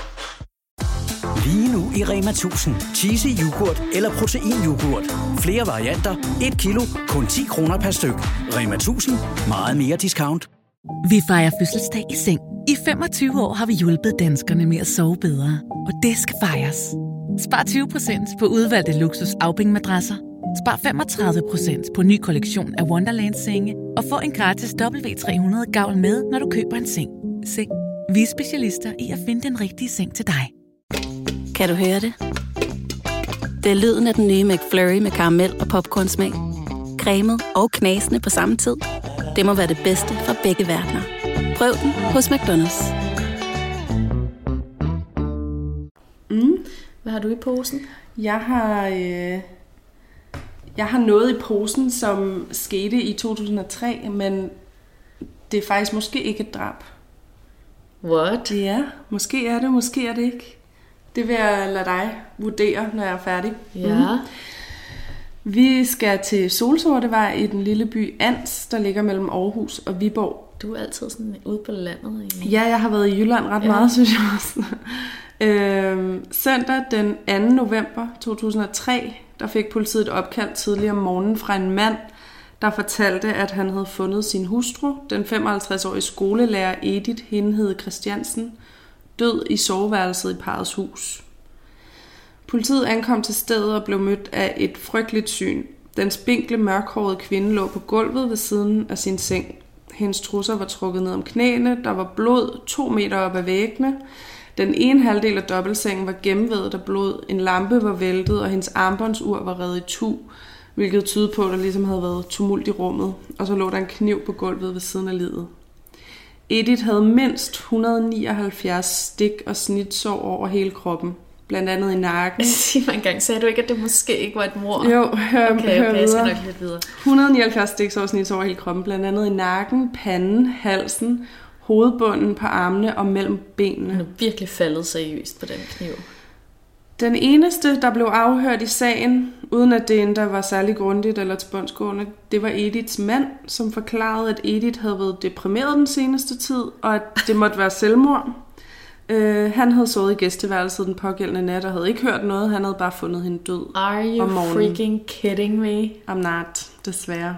Lige nu i Rema 1000. Cheesy yoghurt eller proteinyoghurt. Flere varianter. 1 kilo. Kun 10 kroner per styk. Rema 1000. Meget mere discount. Vi fejrer fødselsdag i seng. I 25 år har vi hjulpet danskerne med at sove bedre. Og det skal fejres. Spar 20% på udvalgte luksus Aubing-madrasser. Spar 35% på ny kollektion af Wonderland-senge. Og få en gratis W300-gavl med, når du køber en seng. Seng. Vi er specialister i at finde den rigtige seng til dig. Kan du høre det? Det er lyden af den nye McFlurry med karamel og popcornsmag. Cremet og knasende på samme tid. Det må være det bedste fra begge verdener. Prøv den hos McDonald's. Hvad har du i posen? Jeg har noget i posen, som skete i 2003, men det er faktisk måske ikke et drab. What? Ja, måske er det, måske er det ikke. Det vil jeg lade dig vurdere, når jeg er færdig. Ja. Vi skal til Solsortevej i den lille by Ans, der ligger mellem Aarhus og Viborg. Du er altid sådan ude på landet egentlig. Ja, jeg har været i Jylland ret meget, synes jeg også. Søndag den 2. november 2003, der fik politiet et opkald tidligere om morgenen fra en mand, der fortalte, at han havde fundet sin hustru, den 55-årige skolelærer Edith Hindhede Christiansen, død i soveværelset i parrets hus. Politiet ankom til stedet og blev mødt af et frygteligt syn. Den spinkle, mørkhårede kvinde lå på gulvet ved siden af sin seng. Hendes trusser var trukket ned om knæene, der var blod 2 meter op ad væggene. Den ene halvdel af dobbeltsengen var gennemvædet af blod, en lampe var væltet, og hendes armbåndsur var revet i tu, hvilket tydede på, at der ligesom havde været tumult i rummet, og så lå der en kniv på gulvet ved siden af liget. Edith havde mindst 179 stik og snitsår over hele kroppen. blandt andet i nakken. Sig mig engang, sagde du ikke, at det måske ikke var et mord? Jo, hør jeg skal nok lidt videre. 179 stiksårsnit over hele kroppen, blandt andet i nakken, panden, halsen, hovedbunden på armene og mellem benene. Han er virkelig faldet seriøst på den kniv. Den eneste, der blev afhørt i sagen, uden at det endda var særlig grundigt eller tilbundsgående, det var Ediths mand, som forklarede, at Edith havde været deprimeret den seneste tid, og at det måtte være selvmord. Han havde sovet i gæsteværelset den pågældende nat og havde ikke hørt noget. Han havde bare fundet hende død om morgenen. Are you freaking kidding me? I'm not, desværre.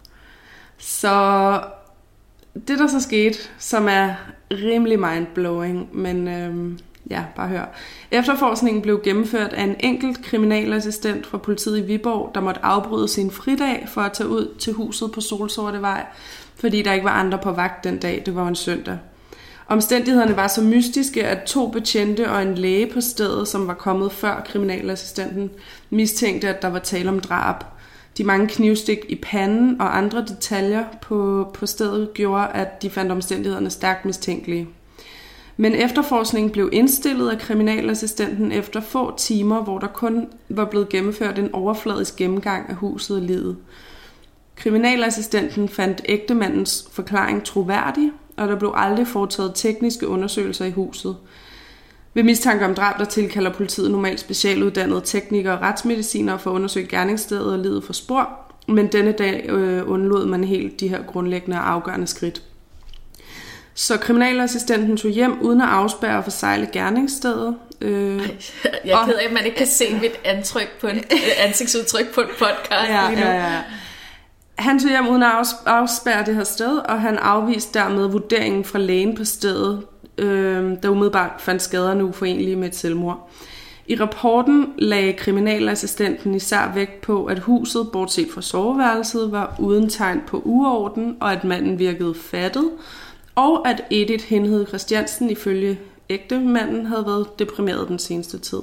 Så det, der så skete, som er rimelig mindblowing, men bare hør. Efterforskningen blev gennemført af en enkelt kriminalassistent fra politiet i Viborg, der måtte afbryde sin fridag for at tage ud til huset på Solsortevej, fordi der ikke var andre på vagt den dag. Det var en søndag. Omstændighederne var så mystiske, at 2 betjente og en læge på stedet, som var kommet før kriminalassistenten, mistænkte, at der var tale om drab. De mange knivstik i panden og andre detaljer på stedet gjorde, at de fandt omstændighederne stærkt mistænkelige. Men efterforskningen blev indstillet af kriminalassistenten efter få timer, hvor der kun var blevet gennemført en overfladisk gennemgang af huset og liget. Kriminalassistenten fandt ægtemandens forklaring troværdig, og der blev aldrig foretaget tekniske undersøgelser i huset. Ved mistanke om drab, der tilkalder politiet normalt specialuddannede teknikere og retsmedicinere for at undersøge gerningsstedet og liget for spor, men denne dag undlod man helt de her grundlæggende og afgørende skridt. Så kriminalassistenten tog hjem uden at afspærre og forsegle gerningsstedet. Jeg er ked af, at man ikke kan se mit ansigtsudtryk på en podcast. Ja. Han tog hjem uden at afspærre det her sted, og han afviste dermed vurderingen fra lægen på stedet, der umiddelbart fandt skaderne uforenelige med et selvmord. I rapporten lagde kriminalassistenten især vægt på, at huset, bortset fra soveværelset, var uden tegn på uorden, og at manden virkede fattet, og at Edith Hindhede Christiansen ifølge ægtemanden havde været deprimeret den seneste tid.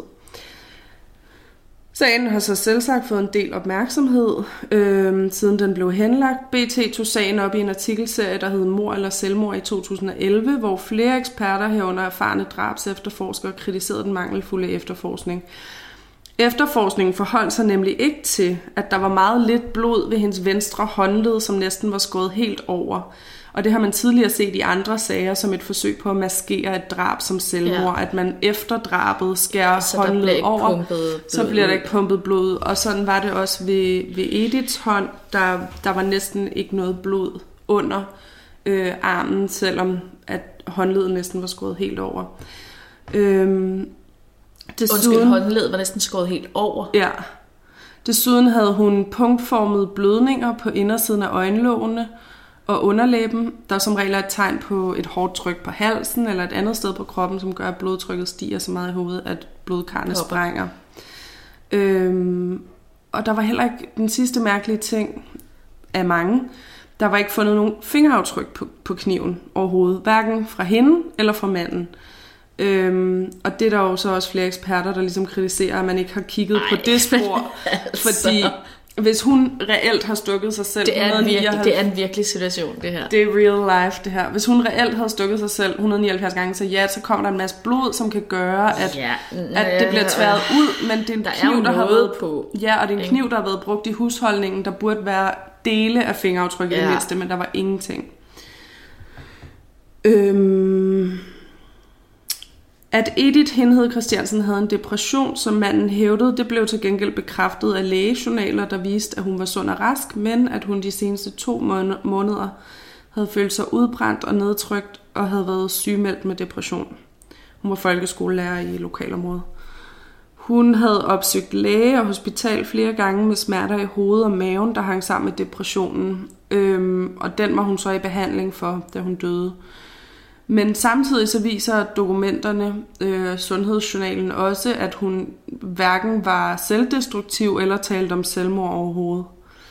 Sagen har så selvsagt fået en del opmærksomhed, siden den blev henlagt. BT tog sagen op i en artikelserie, der hed Mord eller selvmord i 2011, hvor flere eksperter herunder erfarne drabsefterforskere kritiserede den mangelfulde efterforskning. Efterforskningen forholdt sig nemlig ikke til, at der var meget lidt blod ved hendes venstre håndled, som næsten var skåret helt over. Og det har man tidligere set i andre sager som et forsøg på at maskere et drab som selvmord, at man efter drabet skærer håndledet over, så bliver der ikke pumpet blod. Og sådan var det også ved Ediths hånd, der var næsten ikke noget blod under armen, selvom at håndledet næsten var skåret helt over. Håndledet var næsten skåret helt over? Ja. Desuden havde hun punktformede blødninger på indersiden af øjenlågene og underlæben, der som regel er et tegn på et hårdt tryk på halsen eller et andet sted på kroppen, som gør, at blodtrykket stiger så meget i hovedet, at blodkarrene sprænger. Og der var heller ikke den sidste mærkelige ting af mange. Der var ikke fundet nogen fingeraftryk på kniven overhovedet, hverken fra hende eller fra manden. Og det er der jo så også flere eksperter, der ligesom kritiserer, at man ikke har kigget på det spor, fordi hvis hun reelt har stukket sig selv... Det er en virkelig situation, det her. Det er real life, det her. Hvis hun reelt havde stukket sig selv 179 gange, så kommer der en masse blod, som kan gøre, at det bliver tværet ud, men det er en kniv, der har været på. Ja, og det er en kniv, der har været brugt i husholdningen. Der burde være dele af fingeraftryk i det mindste, men der var ingenting. At Edith Hindhede Christiansen havde en depression, som manden hævdede, det blev til gengæld bekræftet af lægejournaler, der viste, at hun var sund og rask, men at hun de seneste 2 måneder havde følt sig udbrændt og nedtrykt og havde været sygemeldt med depression. Hun var folkeskolelærer i lokalområdet. Hun havde opsøgt læge og hospital flere gange med smerter i hovedet og maven, der hang sammen med depressionen, og den var hun så i behandling for, da hun døde. Men samtidig så viser dokumenterne, sundhedsjournalen også, at hun hverken var selvdestruktiv eller talte om selvmord overhovedet.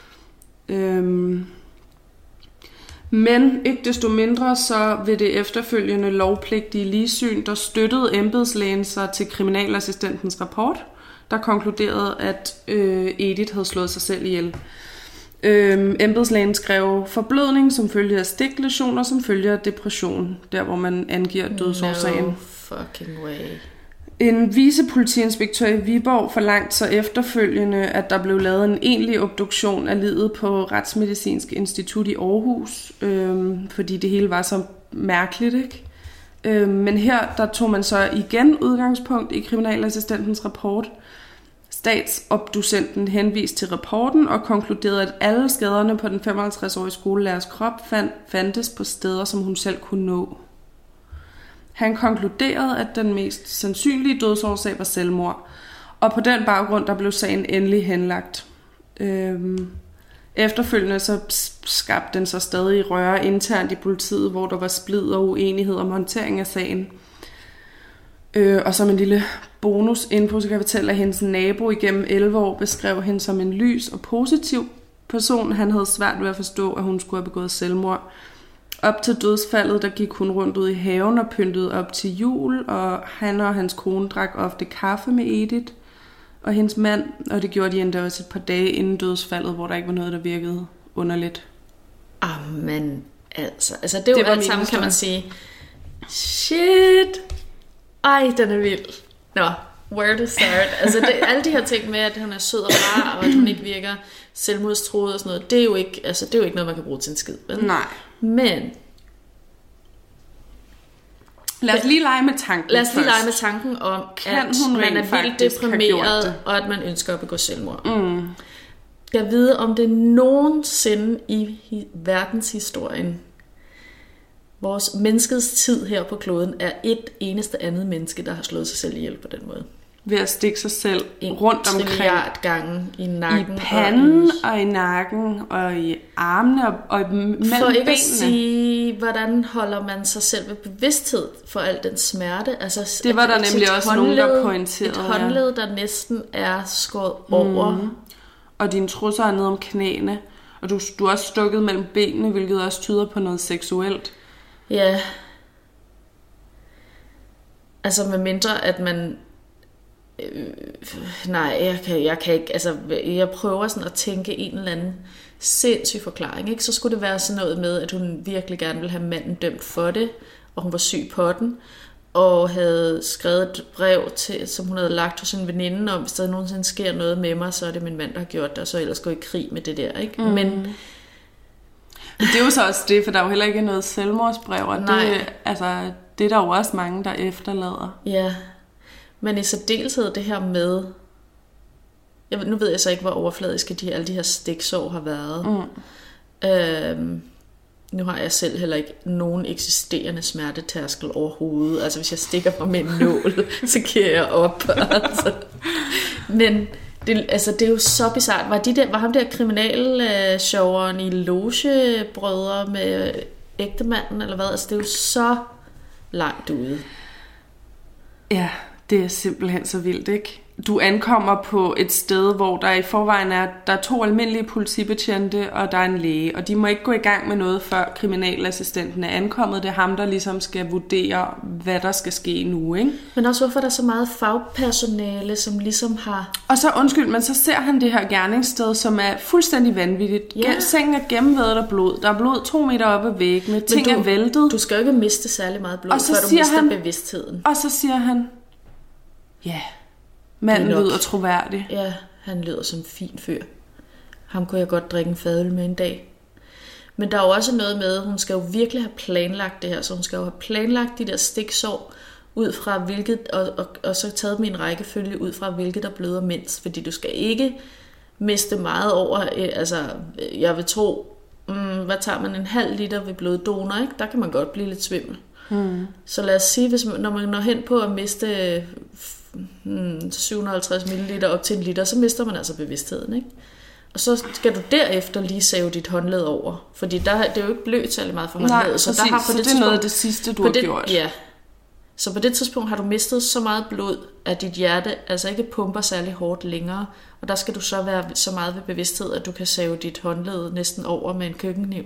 Men ikke desto mindre så ved det efterfølgende lovpligtige ligsyn, der støttede embedslægen sig til kriminalassistentens rapport, der konkluderede, at Edith havde slået sig selv ihjel. Embedslægen skrev forblødning som følge af stiklæsioner, som følge af depression, der hvor man angiver dødsårsagen. No fucking way. En vicepolitiinspektør i Viborg forlangte så efterfølgende, at der blev lavet en egentlig obduktion af liget på Retsmedicinsk Institut i Aarhus, fordi det hele var så mærkeligt, ikke? Men her, der tog man så igen udgangspunkt i kriminalassistentens rapport. Statsobducenten henviste til rapporten og konkluderede, at alle skaderne på den 55-årige skolelærers krop fandtes på steder, som hun selv kunne nå. Han konkluderede, at den mest sandsynlige dødsårsag var selvmord, og på den baggrund, der blev sagen endelig henlagt. Efterfølgende så skabte den så stadig røre internt i politiet, hvor der var splid og uenighed om håndtering af sagen. Og som en lille bonusinfo, så kan jeg fortælle, at hendes nabo igennem 11 år beskrev hende som en lys og positiv person. Han havde svært ved at forstå, at hun skulle have begået selvmord. Op til dødsfaldet, der gik hun rundt ud i haven og pyntede op til jul, og han og hans kone drak ofte kaffe med Edith og hendes mand, og det gjorde de endda også et par dage inden dødsfaldet, hvor der ikke var noget, der virkede underligt. Men altså det er jo alt sammen, kan man sige. Shit! Ej, den er vild. Nå, where to start? Altså alle de her ting med, at hun er sød og rar, og at hun ikke virker selvmordstruet og sådan noget, det er jo ikke noget, man kan bruge til en skid. Vel? Nej. Men lad os lige lege med tanken om, kan at man er vildt deprimeret, og at man ønsker at begå selvmord. Jeg ved, om det nogensinde i verdenshistorien, vores menneskets tid her på kloden, er et eneste andet menneske, der har slået sig selv ihjel på den måde. Ved at stikke sig selv rundt omkring. 1 trilliard gange i nakken. I panden og i nakken og i armene og mellem benene. For ikke at sige, hvordan holder man sig selv ved bevidsthed for al den smerte. Altså, det var der nemlig også nogen, der pointerede. Et håndled, der næsten er skåret over. Og dine trusser er nede om knæene. Og du er også stukket mellem benene, hvilket også tyder på noget seksuelt. Ja. Altså med mindre, at man... nej, jeg kan ikke. Altså, jeg prøver sådan at tænke en eller anden sindssyg forklaring, ikke? Så skulle det være sådan noget med, at hun virkelig gerne ville have manden dømt for det, og hun var syg på den, og havde skrevet et brev til, som hun havde lagt hos en veninde om, hvis der nogensinde sker noget med mig, så er det min mand, der har gjort det, og så ellers gå i krig med det der, ikke? Men det er jo så også det, for der er jo heller ikke noget selvmordsbrev, og det er der jo også mange, der efterlader. Ja, men i særdeleshed det her med, nu ved jeg så ikke, hvor overfladiske alle de her stiksår har været. Nu har jeg selv heller ikke nogen eksisterende smertetærskel overhovedet. Altså hvis jeg stikker mig med en nål, så giver jeg op. Altså. Men det er jo så bizarrt. Var ham der kriminalsjoveren i Logebrødre med ægtemanden, eller hvad? Altså det er jo så langt ude. Ja, det er simpelthen så vildt, ikke? Du ankommer på et sted, hvor der i forvejen der er 2 almindelige politibetjente, og der er en læge, og de må ikke gå i gang med noget, før kriminalassistenten er ankommet. Det er ham, der ligesom skal vurdere, hvad der skal ske nu, ikke? Men også hvorfor der er så meget fagpersonale, som ligesom har... Og så, men så ser han det her gerningssted, som er fuldstændig vanvittigt. Ja. Sengen er gennemvædet af blod. Der er blod 2 meter op ad væggene. Ting er væltet. Du skal jo ikke miste særlig meget blod, før du mister bevidstheden. Og så siger han, ja... Manden lyder troværdig. Ja, han lyder som en fin fyr. Ham kunne jeg godt drikke en fadøl med en dag. Men der er jo også noget med, hun skal jo virkelig have planlagt det her. Så hun skal jo have planlagt de der stiksår ud fra hvilket, og så taget dem i en rækkefølge ud fra hvilket der bløder mindst. Fordi du skal ikke miste meget over, altså jeg vil tro, hvad tager man, 1,5 liter ved bloddonor, ikke? Der kan man godt blive lidt svimmel. Så lad os sige, når man når hen på at miste 750 ml op til 1 liter, så mister man altså bevidstheden, ikke? Og så skal du derefter lige save dit håndled over, fordi det er jo ikke blødt særlig meget for håndledet. Nej, så det er noget af det sidste, du har gjort. Ja. Så på det tidspunkt har du mistet så meget blod, at dit hjerte altså ikke pumper særlig hårdt længere, og der skal du så være så meget ved bevidsthed, at du kan save dit håndled næsten over med en køkkenkniv.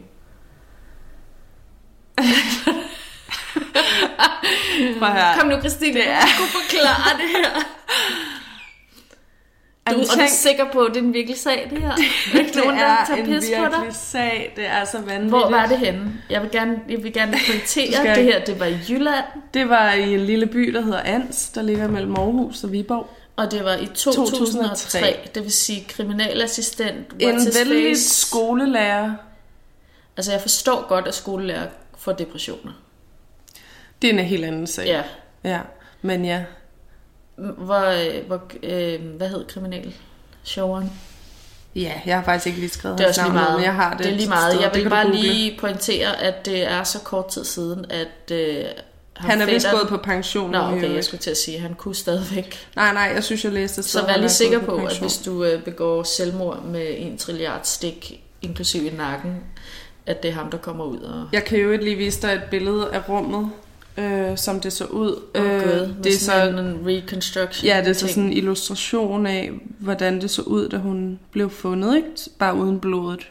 Kom nu, Christine, du skulle forklare det her. Og du er sikker på, at det er en virkelig sag, det her? Det er en virkelig sag. Det er så vanvittigt. Hvor var det henne? Jeg vil gerne pointere, det her, det var i Jylland. Det var i en lille by, der hedder Ans, der ligger mellem Aarhus og Viborg. Og det var i 2003. Det vil sige kriminalassistent. En vældig skolelærer. Altså jeg forstår godt, at skolelærer får depressioner. Det er en helt anden sag. Ja, men ja. Hvad hed kriminalsjoveren? Ja, jeg har faktisk ikke lige skrevet det. Det er også lige meget. Jeg har det er lige meget. Jeg vil bare lige pointere, at det er så kort tid siden, at han er vist gået på pension. Nå, okay, jeg skulle til at sige, at han kunne stadigvæk. Nej, jeg synes, jeg læste det. Så vær lige sikker på, at hvis du begår selvmord med 1 trilliard stik, inklusive i nakken, at det er ham, der kommer ud. Jeg kan jo lige vise dig et billede af rummet, som det så ud. Det er sådan en reconstruction. Ja, det er så sådan en illustration af, hvordan det så ud, da hun blev fundet, ikke? Bare uden blodet.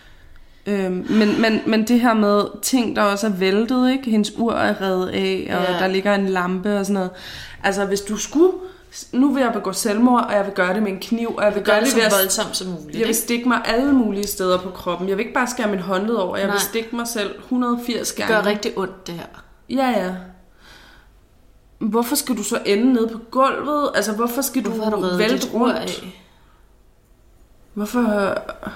Men det her med ting, der også er væltet, ikke? Hendes ur er revet af, og der ligger en lampe og sådan noget. Altså, hvis du skulle... Nu vil jeg begå selvmord, og jeg vil gøre det med en kniv, og jeg vil gøre det så voldsomt som muligt. Jeg vil stikke mig alle mulige steder på kroppen. Jeg vil ikke bare skære mit håndled over, jeg vil stikke mig selv 180 gange. Det gør rigtig ondt, det her. Ja. Hvorfor skal du så ende nede på gulvet? Altså, hvorfor skal du vælte rundt? Hvorfor...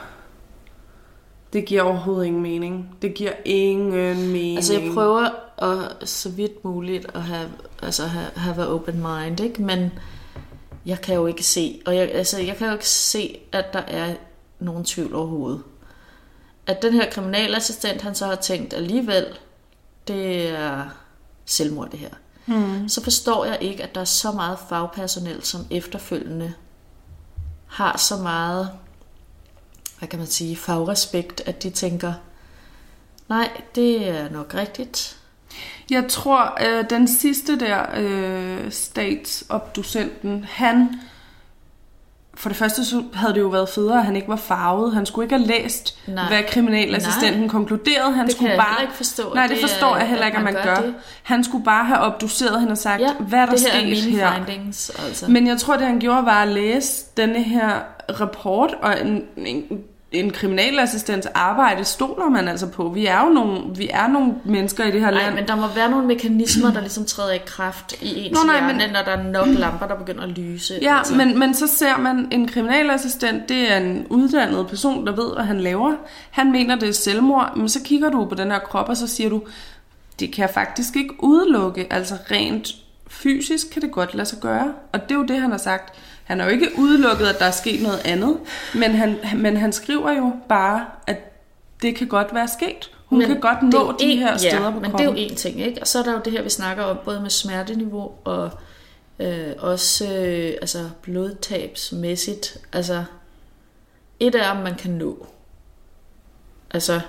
Det giver overhovedet ingen mening. Det giver ingen mening. Altså, jeg prøver så vidt muligt at have open mind, ikke? Men jeg kan jo ikke se, jeg kan jo ikke se, at der er nogen tvivl overhovedet. At den her kriminalassistent, han så har tænkt alligevel, det er selvmord det her. Så forstår jeg ikke, at der er så meget fagpersonel, som efterfølgende har så meget, hvad kan man sige, fagrespekt, at de tænker, nej, det er nok rigtigt. Jeg tror, den sidste der, statsobducenten, han... For det første så havde det jo været federe, at han ikke var farvet. Han skulle ikke have læst, hvad kriminalassistenten konkluderede. Han det skulle kan bare... jeg ikke forstå. Nej, det forstår jeg heller ikke, at man gør. Det. Han skulle bare have obduceret hende og sagt, hvad der skete her. Det her er mine findings, altså. Men jeg tror, det han gjorde, var at læse denne her rapport, og en kriminalassistents arbejde stoler man altså på. Vi er nogle mennesker i det her land. Nej, men der må være nogle mekanismer, der ligesom træder i kraft i ens hjerne, når der er nok lamper, der begynder at lyse. Ja, altså. men så ser man en kriminalassistent, det er en uddannet person, der ved, hvad han laver. Han mener, det er selvmord, men så kigger du på den her krop, og så siger du, det kan jeg faktisk ikke udelukke. Altså rent fysisk kan det godt lade sig gøre. Og det er jo det, han har sagt. Han har jo ikke udelukket, at der er sket noget andet, men han skriver jo bare, at det kan godt være sket. Hun kan godt nå de her steder på kroppen. Men det er jo én ting, ikke? Og så er der jo det her, vi snakker om, både med smerteniveau og også altså blodtabsmæssigt. Altså, et er, om man kan nå. Altså,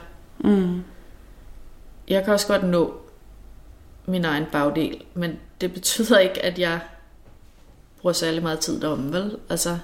jeg kan også godt nå min egen bagdel, men det betyder ikke, at jeg bruger særlig meget tid derom, vel?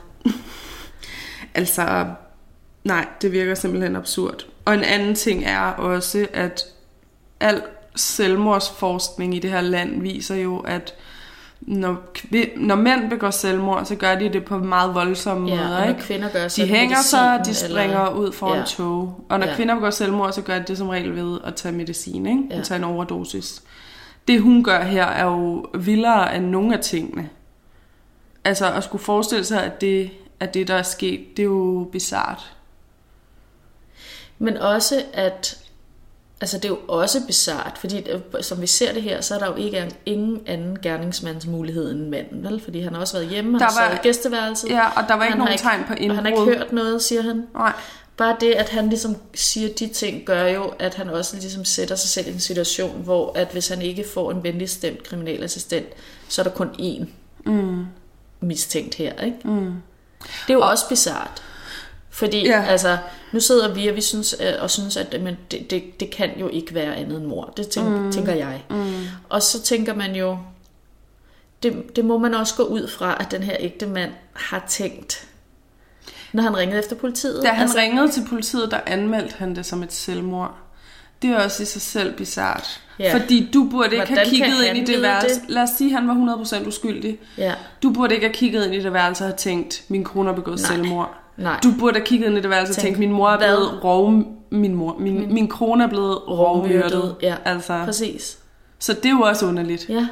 Altså, nej, det virker simpelthen absurd. Og en anden ting er også, at al selvmordsforskning i det her land viser jo, at når mænd begår selvmord, så gør de det på meget voldsomme måder. Ikke? Kvinder gør så de hænger sig, de springer ud foran tog. Og når kvinder begår selvmord, så gør de det som regel ved at tage medicin, ikke? At tage en overdosis. Det hun gør her er jo vildere end nogle af tingene. Altså at skulle forestille sig, at det der er sket, det er jo bizart. Men også at, altså det er jo også bizart, fordi som vi ser det her, så er der jo ikke ingen anden gerningsmandsmulighed end manden, vel? Fordi han har også været hjemme, han sad i gæsteværelset. Ja, og der var ikke nogen tegn på indbrud. Han har ikke hørt noget, siger han. Nej. Bare det, at han ligesom siger de ting, gør jo, at han også ligesom sætter sig selv i en situation, hvor at hvis han ikke får en venlig stemt kriminalassistent, så er der kun én mistænkt her, ikke? Det er jo også bizart. Fordi altså, nu sidder vi, og vi synes at men det kan jo ikke være andet end mord. Det tænker jeg. Og så tænker man jo, det må man også gå ud fra, at den her ægte mand har tænkt, når han ringede efter politiet. Da han ringede til politiet, der anmeldte han det som et selvmord. Det er også i sig selv bizart. Ja. Fordi du burde ikke have kigget ind i det værelse. Lad os sige, at han var 100% uskyldig. Ja. Du burde ikke have kigget ind i det værelse og have tænkt, min kone har begået selvmord. Nej. Du burde have kigget ind i det værelse og tænkt, min mor er blevet min kone er blevet rovmyrdet. Ja, altså. Præcis. Så det er jo også underligt. Ja.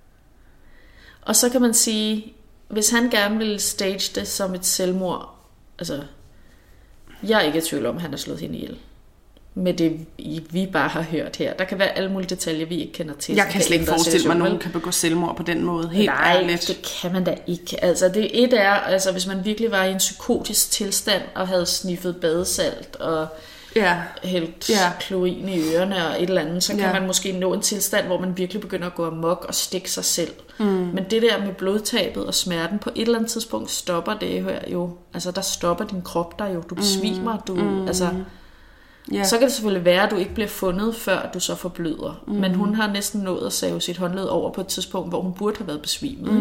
Og så kan man sige, hvis han gerne ville stage det som et selvmord, altså, jeg er ikke i tvivl om, at han har slået hende ihjel. Med det, vi bare har hørt her. Der kan være alle mulige detaljer, vi ikke kender til. Jeg kan slet ikke forestille mig, at nogen kan begå selvmord på den måde. Helt ærligt. Det kan man da ikke. Altså, det er, altså, hvis man virkelig var i en psykotisk tilstand, og havde sniffet badesalt, og hældt klorin i ørerne, og et eller andet, så kan man måske nå en tilstand, hvor man virkelig begynder at gå amok og stikke sig selv. Men det der med blodtabet og smerten, på et eller andet tidspunkt stopper det her jo. Altså, der stopper din krop der jo. Du besvimer, altså... Yeah. Så kan det selvfølgelig være, at du ikke bliver fundet, før du så forbløder. Men hun har næsten nået at save sit håndled over på et tidspunkt, hvor hun burde have været besvimet.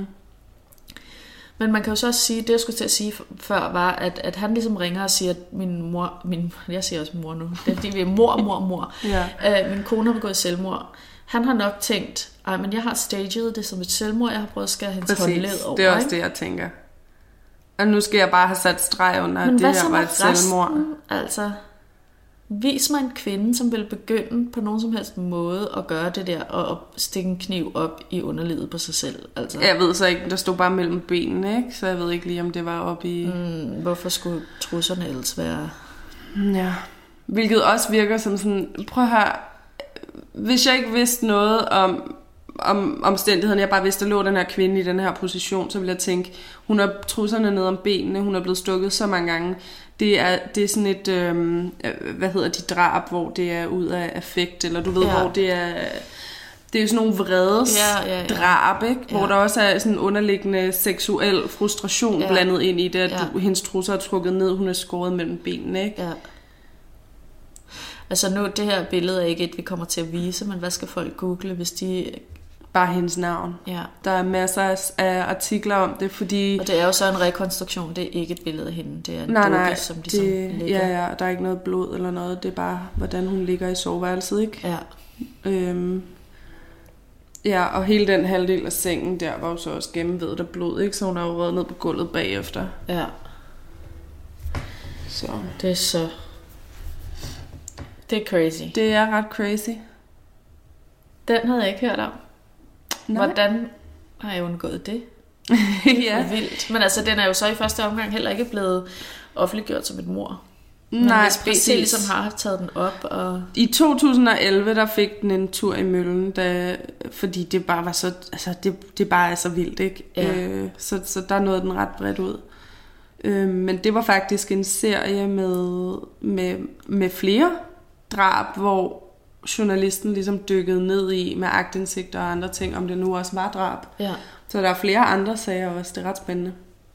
Men man kan jo så også sige, det jeg skulle til at sige før, var, at han ligesom ringer og siger, at jeg siger også mor nu, det er fordi vi er mor. Min kone har begået selvmord. Han har nok tænkt, men jeg har staged det som et selvmord, jeg har prøvet at skære hendes håndled over. Det er også det, jeg tænker. Og nu skal jeg bare have sat streg under, at det her var et selvmord. Altså... Vis mig en kvinde, som vil begynde på nogen som helst måde at gøre det der, og stikke en kniv op i underlivet på sig selv. Altså. Jeg ved så ikke, der stod bare mellem benene, ikke? Så jeg ved ikke lige, om det var oppe i... Hvorfor skulle trusserne ellers være... Ja, hvilket også virker som sådan... Prøv at høre, hvis jeg ikke vidste noget om omstændighederne, jeg bare vidste, der lå den her kvinde i den her position, så ville jeg tænke, hun har trusserne ned om benene, hun er blevet stukket så mange gange. Det er sådan et, hvad hedder de drab, hvor det er ud af affekt, eller du ved, hvor det er sådan nogle vredes drab, ikke? Hvor der også er sådan en underliggende seksuel frustration blandet ind i det, at hendes trusser er trukket ned, hun er skåret mellem benene, ikke? Ja. Altså nu, det her billede er ikke et, vi kommer til at vise, men hvad skal folk google, hvis de... Bare hendes navn. Ja. Der er masser af artikler om det, fordi... Og det er jo så en rekonstruktion, det er ikke et billede af hende, det er en dukke, som de ligger. Ja, der er ikke noget blod eller noget, det er bare, hvordan hun ligger i soveværelset, ikke? Ja. Og hele den halvdel af sengen der var jo så også gennemvedet af blod, ikke? Så hun har jo røget ned på gulvet bagefter. Ja. Så. Det er så... Det er crazy. Det er ret crazy. Den havde jeg ikke hørt om. Nej. Hvordan har jeg undgået det? Ja. Vildt. Men altså, den er jo så i første omgang heller ikke blevet offentliggjort som et mord. Nej, hvis BT ligesom har taget den op. Og... I 2011, der fik den en tur i møllen, fordi det bare var så... Altså, det bare er så vildt, ikke? Ja. Så der nåede den ret bredt ud. Men det var faktisk en serie med flere drab, hvor journalisten ligesom dykkede ned i med aktindsigter og andre ting, om det nu også var drab. Ja. Så der er flere andre sager også. Det er ret spændende.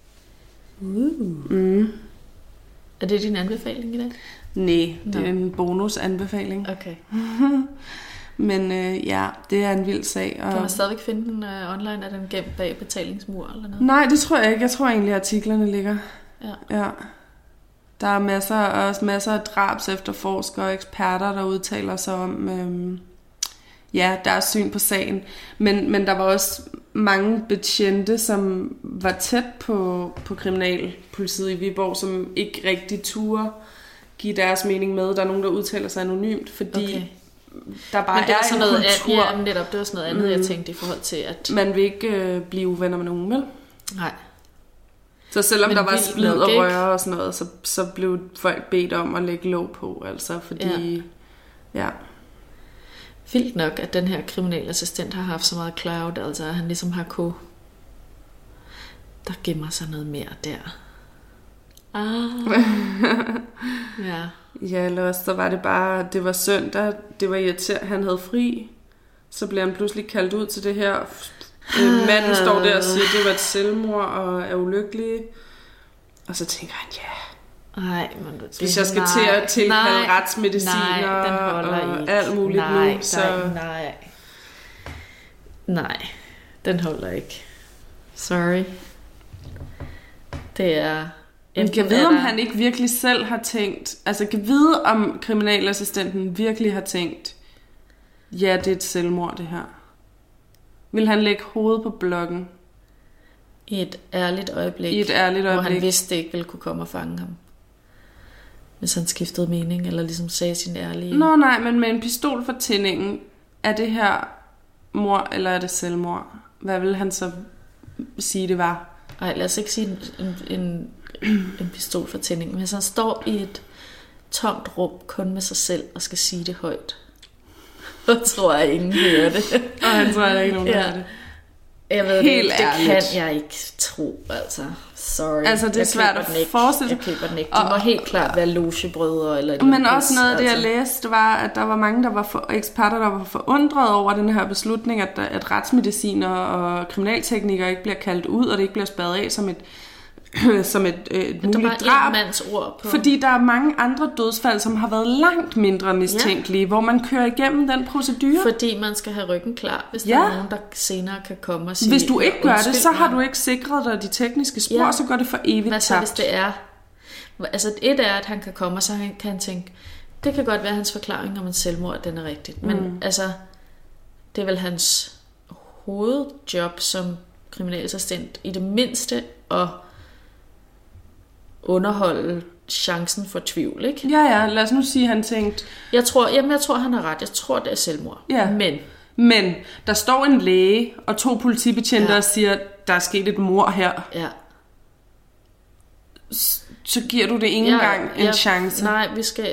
Er det din anbefaling i dag? Nej, det er en bonusanbefaling. Okay. Men ja, det er en vild sag. Kan man stadigvæk finde den online? Er den gemt bag betalingsmur eller noget? Nej, det tror jeg ikke. Jeg tror egentlig, at artiklerne ligger. Ja. Der er masser af drabs efterforskere og eksperter, der udtaler sig om deres syn på sagen. Men der var også mange betjente, som var tæt på kriminalpolitiet i Viborg, som ikke rigtig turde give deres mening med. Der er nogen, der udtaler sig anonymt, fordi der bare er sådan noget kultur. Ja, netop, det var sådan noget andet, jeg tænkte i forhold til, at... Man vil ikke blive uvenner med nogen, vel? Nej. Så selvom der var splid og røre og sådan noget, så blev folk bedt om at lægge låg på, altså, fordi... Ja. Vildt nok, at den her kriminalassistent har haft så meget cloud, altså at han ligesom har kunne... Der gemmer sig noget mere der. Ja. Ja, eller også, så var det bare... Det var søndag, det var irriterende, han havde fri. Så blev han pludselig kaldt ud til det her... Manden står der og siger, at det var et selvmord og er ulykkelig. Og så tænker han, hvis jeg skal til at tilkalde retsmediciner og alt muligt nu, så... Nej, den holder ikke. Sorry. Det er Men kan vide, om han ikke virkelig selv har tænkt, altså kan vide, om kriminalassistenten virkelig har tænkt, ja, det er et selvmord, det her. Vil han lægge hovedet på blokken? I et ærligt øjeblik. Hvor han vidste, det ikke ville kunne komme og fange ham. Hvis han skiftede mening, eller ligesom sagde sin ærlige... Nej, men med en pistol for tændingen, er det her mord, eller er det selvmord? Hvad vil han så sige, det var? Ej, lad os ikke sige en pistol for tændingen. Hvis han står i et tomt rum, kun med sig selv, og skal sige det højt, så tror jeg, ingen hører det. Og han tror, der ikke nogen, der hører det. Jeg ved helt det kan jeg ikke tro, altså. Sorry. Altså, det er svært at forestille sig. Jeg køber den ikke. De må helt klart være logebrødre. Eller men også noget af det, jeg læste, var, at der var mange, der var eksperter, der var forundret over den her beslutning, at retsmediciner og kriminalteknikere ikke bliver kaldt ud, og det ikke bliver spadet af som et muligt drab. På. Fordi der er mange andre dødsfald, som har været langt mindre mistænkelige, hvor man kører igennem den procedure. Fordi man skal have ryggen klar, hvis der er nogen, der senere kan komme og sige... Hvis du ikke gør det, så har du ikke sikret dig de tekniske spor, og så går det for evigt tabt. Hvad så, hvis det er... Altså, et er, at han kan komme, og så kan han tænke, det kan godt være, hans forklaring om en selvmord, den er rigtigt. Men altså, det er vel hans hovedjob som kriminalassistent i det mindste at underholde chancen for tvivl, ikke? Ja, lad os nu sige, han tænkte... Jeg tror, han har ret. Jeg tror, det er selvmord. Ja. Men der står en læge og 2 politibetjente og siger, der er sket et mord her. Ja. Så giver du det ikke engang en chance. Nej,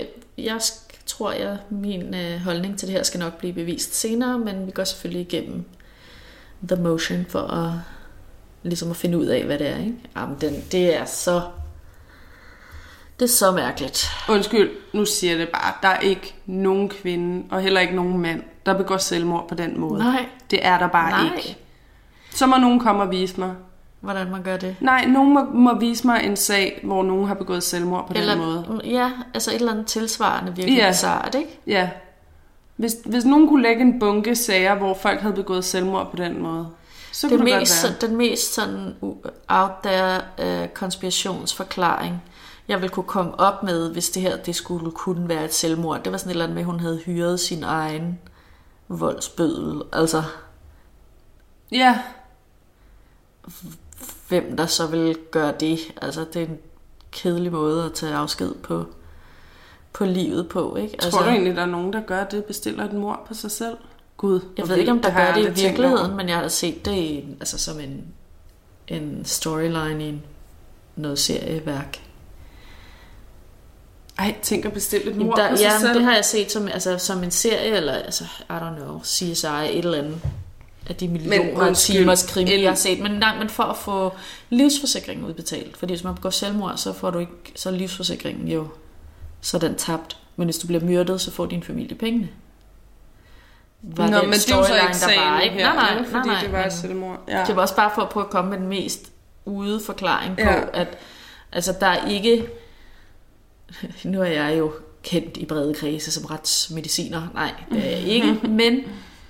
min holdning til det her skal nok blive bevist senere, men vi går selvfølgelig igennem the motion for at ligesom at finde ud af, hvad det er, ikke? Jamen, det er så mærkeligt. Undskyld, nu siger jeg det bare. Der er ikke nogen kvinde, og heller ikke nogen mand, der begår selvmord på den måde. Nej. Det er der bare ikke. Så må nogen komme og vise mig. Hvordan man gør det? Nej, nogen må vise mig en sag, hvor nogen har begået selvmord på den måde. Ja, altså et eller andet tilsvarende virkelig bizarrt, ikke? Ja. Hvis nogen kunne lægge en bunke sager, hvor folk havde begået selvmord på den måde, så kunne det godt være. Den mest sådan out there konspirationsforklaring, jeg ville kunne komme op med, hvis det her det skulle kunne være et selvmord. Det var sådan et eller andet med, hun havde hyret sin egen voldsbøddel. Altså, ja. Hvem der så vil gøre det? Altså, det er en kedelig måde at tage afsked på livet på, ikke? Altså, tror du egentlig, der er nogen, der gør det? Bestiller et mord på sig selv? Gud. Jeg ved ikke, om der gør det i virkeligheden, men jeg har set det som en storyline i noget serieværk. Ej, tænk at bestille et mord på sig selv. Det har jeg set som en serie, eller I don't know, CSI, et eller andet af de millioner timers krimi, jeg har set. Men for at få livsforsikringen udbetalt. Fordi hvis man begår selvmord, så får du ikke, så livsforsikringen jo, så er den tabt. Men hvis du bliver myrdet, så får din familie pengene. Men det er jo så ikke sagen her, nej, fordi det var selvmord. Ja. Det var også bare for at prøve at komme med den mest ude forklaring på, at altså, der er ikke... Nu er jeg jo kendt i brede kredse som retsmediciner. Nej, det er jeg ikke. Men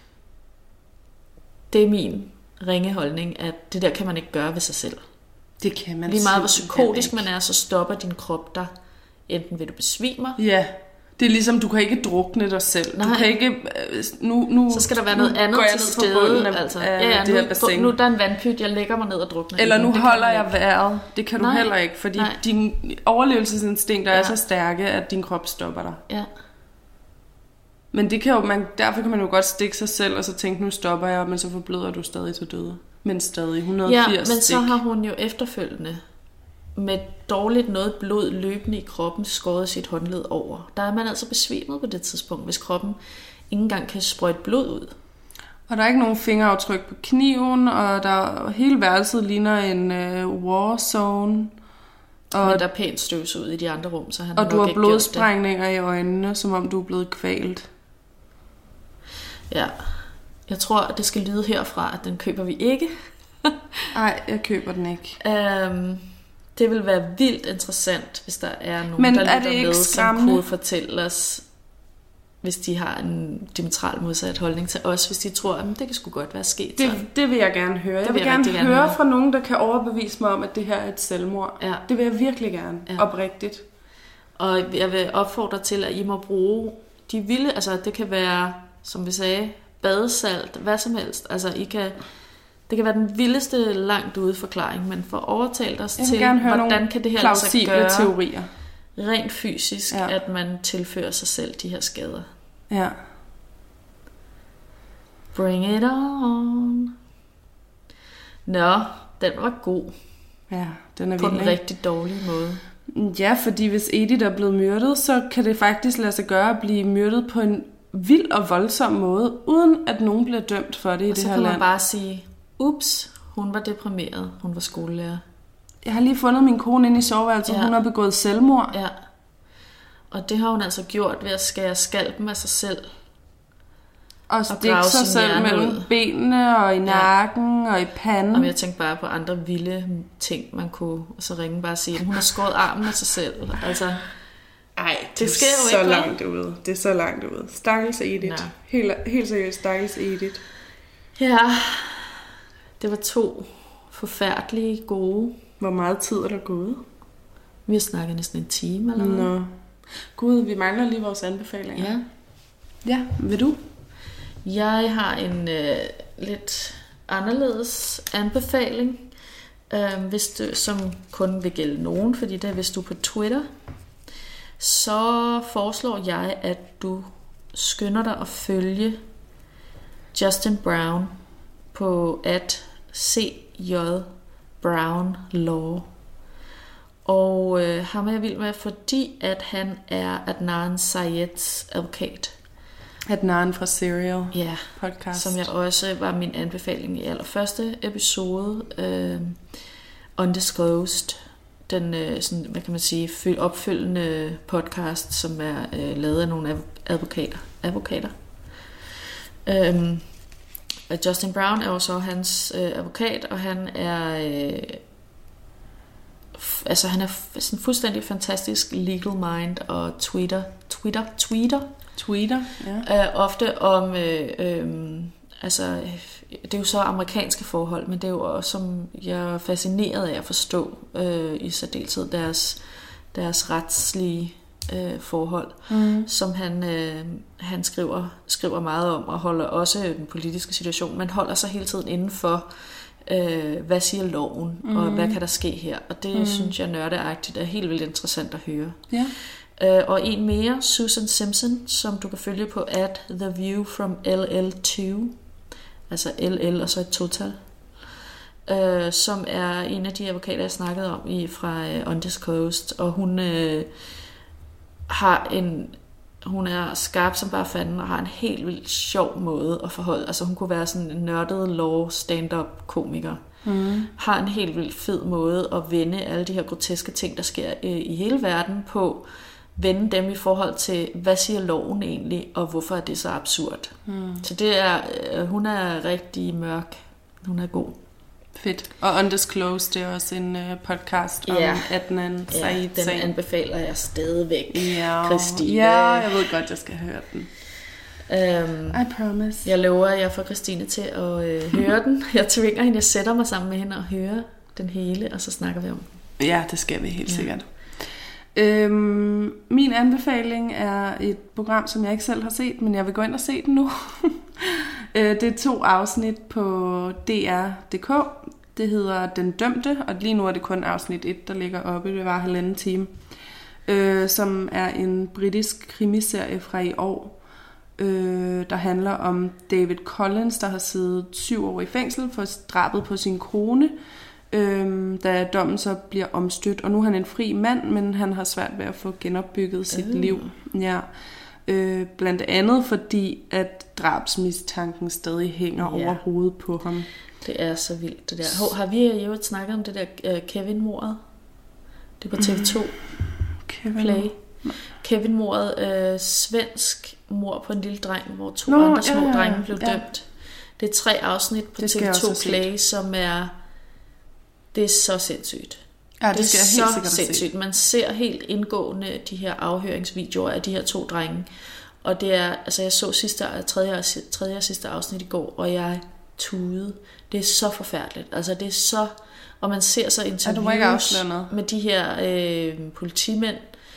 det er min ringe holdning, at det der kan man ikke gøre ved sig selv. Det kan man. Lige meget hvor psykotisk man er, så stopper din krop dig. Enten vil du besvime. Ja, det er ligesom, du kan ikke drukne dig selv. Nej. Du kan ikke... Nu så skal der være noget andet til stede. Altså. Nu er der en vandpyt, jeg lægger mig ned og drukner. Eller nu holder jeg vejret. Det kan du heller ikke, fordi dine overlevelsesinstinkter er så stærke, at din krop stopper dig. Ja. Men det kan jo, derfor kan man jo godt stikke sig selv, og så tænke, nu stopper jeg, men så forbløder du stadig til døde. Men stadig 180 men så har hun jo efterfølgende med dårligt noget blod løbende i kroppen skåret sit håndled over. Der er man altså besvimet på det tidspunkt, hvis kroppen ikke engang kan sprøjte blod ud. Og der er ikke nogen fingeraftryk på kniven, og der hele værelset ligner en war zone. Og men der er pænt støvs ud i de andre rum, så han og du har blodsprængninger i øjnene, som om du er blevet kvalt. Ja, jeg tror, at det skal lyde herfra, at den køber vi ikke. Nej, jeg køber den ikke. Det vil være vildt interessant, hvis der er nogen, der lytter med, som kunne fortælle os, hvis de har en diametral modsat holdning til os, hvis de tror, at det kan sgu godt være sket. Det vil jeg gerne høre. Jeg vil gerne høre fra nogen, der kan overbevise mig om, at det her er et selvmord. Ja. Det vil jeg virkelig gerne. Ja. Oprigtigt. Og jeg vil opfordre til, at I må bruge de vilde, altså det kan være, som vi sagde, badesalt, hvad som helst. Altså det kan være den vildeste langt ude forklaring, men for overtalt os til, hvordan kan det her lade sig gøre teorier. Rent fysisk, at man tilfører sig selv de her skader. Ja. Bring it on. Nå, den var god. Ja, den er på en rigtig dårlig måde. Ja, fordi hvis Edith er blevet myrdet, så kan det faktisk lade sig gøre at blive myrdet på en vild og voldsom måde, uden at nogen bliver dømt for det i det her land. Og så kan man bare sige, ups, hun var deprimeret, hun var skolelærer. Jeg har lige fundet min kone inde i soveværelset, hun har begået selvmord. Ja, og det har hun altså gjort ved at skære skalpen af sig selv. Og stikke sig selv mellem benene og i nakken og i panden. Og jeg tænkte bare på andre vilde ting, man kunne så ringe bare sige, hun har skåret armen af sig selv. Altså, det sker jo så ikke, langt ude. Det er så langt ude. Stakkels Edith. Helt seriøst, stakkels Edith. Ja, det var 2 forfærdelige gode. Hvor meget tid er der gået? Vi har snakket næsten en time eller noget. Nå. Gud, vi mangler lige vores anbefalinger. Ja, vil du? Jeg har en lidt anderledes anbefaling, hvis du, som kun vil gælde nogen, fordi det er, hvis du er på Twitter, så foreslår jeg, at du skynder dig at følge Justin Brown på @CJBrownLaw. Og ham er jeg vild med, fordi at han er Adnan Syeds advokat. Adnan fra Serial podcast. Som jeg også var min anbefaling i allerførste episode. Undisclosed. Den sådan, hvad kan man sige, opfølgende podcast, som er lavet af nogle advokater. Justin Brown er jo så hans advokat, og han er han er sådan fuldstændig fantastisk legal mind og tweeter, ofte om det er jo så amerikanske forhold, men det er jo også, som jeg er fascineret af at forstå i særdeleshed deres retslige forhold, som han skriver meget om, og holder også den politiske situation, men holder sig hele tiden inden for hvad siger loven, og hvad kan der ske her, og det synes jeg nørdeagtigt er helt vildt interessant at høre. Og en mere, Susan Simpson, som du kan følge på @TheViewFromLL2, altså LL og så et total, som er en af de advokater, jeg snakkede om fra Undisclosed, og hun er skarp som bare fanden, og har en helt vildt sjov måde at forholde. Altså hun kunne være sådan en nørdet law stand-up komiker. Har en helt vildt fed måde at vende alle de her groteske ting, der sker i hele verden på. Vende dem i forhold til, hvad siger loven egentlig, og hvorfor er det så absurd. Så det er, hun er rigtig mørk. Hun er god. Fedt. Og Undisclosed, det er også en podcast om Adnan Syed. Ja, den anbefaler jeg stadigvæk, Christine. Ja, jeg ved godt, jeg skal høre den. I promise. Jeg lover, at jeg får Christine til at høre den. Jeg tvinger hende, jeg sætter mig sammen med hende og hører den hele, og så snakker vi om den. Ja, det skal vi helt sikkert. Min anbefaling er et program, som jeg ikke selv har set, men jeg vil gå ind og se den nu. Det er 2 afsnit på DR.dk. Det hedder Den Dømte, og lige nu er det kun afsnit 1, der ligger oppe. Det var 1,5 time. Som er en britisk krimiserie fra i år, der handler om David Collins, der har siddet 7 år i fængsel for drabet på sin kone, da dommen så bliver omstødt. Og nu er han en fri mand, men han har svært ved at få genopbygget sit liv. Ja. Blandt andet fordi, at drabsmistanken stadig hænger over hovedet på ham. Det er så vildt, det der. Har vi jo snakket om det der Kevin-mordet? Det er på TV2 Play. Kevin-mordet, svensk mord på en lille dreng, hvor 2 andre små drenge blev dømt. Det er 3 afsnit på TV2 Play, som er... Det er så sindssygt. Ja, det skal jeg helt sindssygt. Man ser helt indgående de her afhøringsvideoer af de her 2 drenge. Og det er, altså jeg så tredje og sidste afsnit i går, og jeg tudede. Det er så forfærdeligt. Altså det er så, og man ser så interviews med de her politimænd,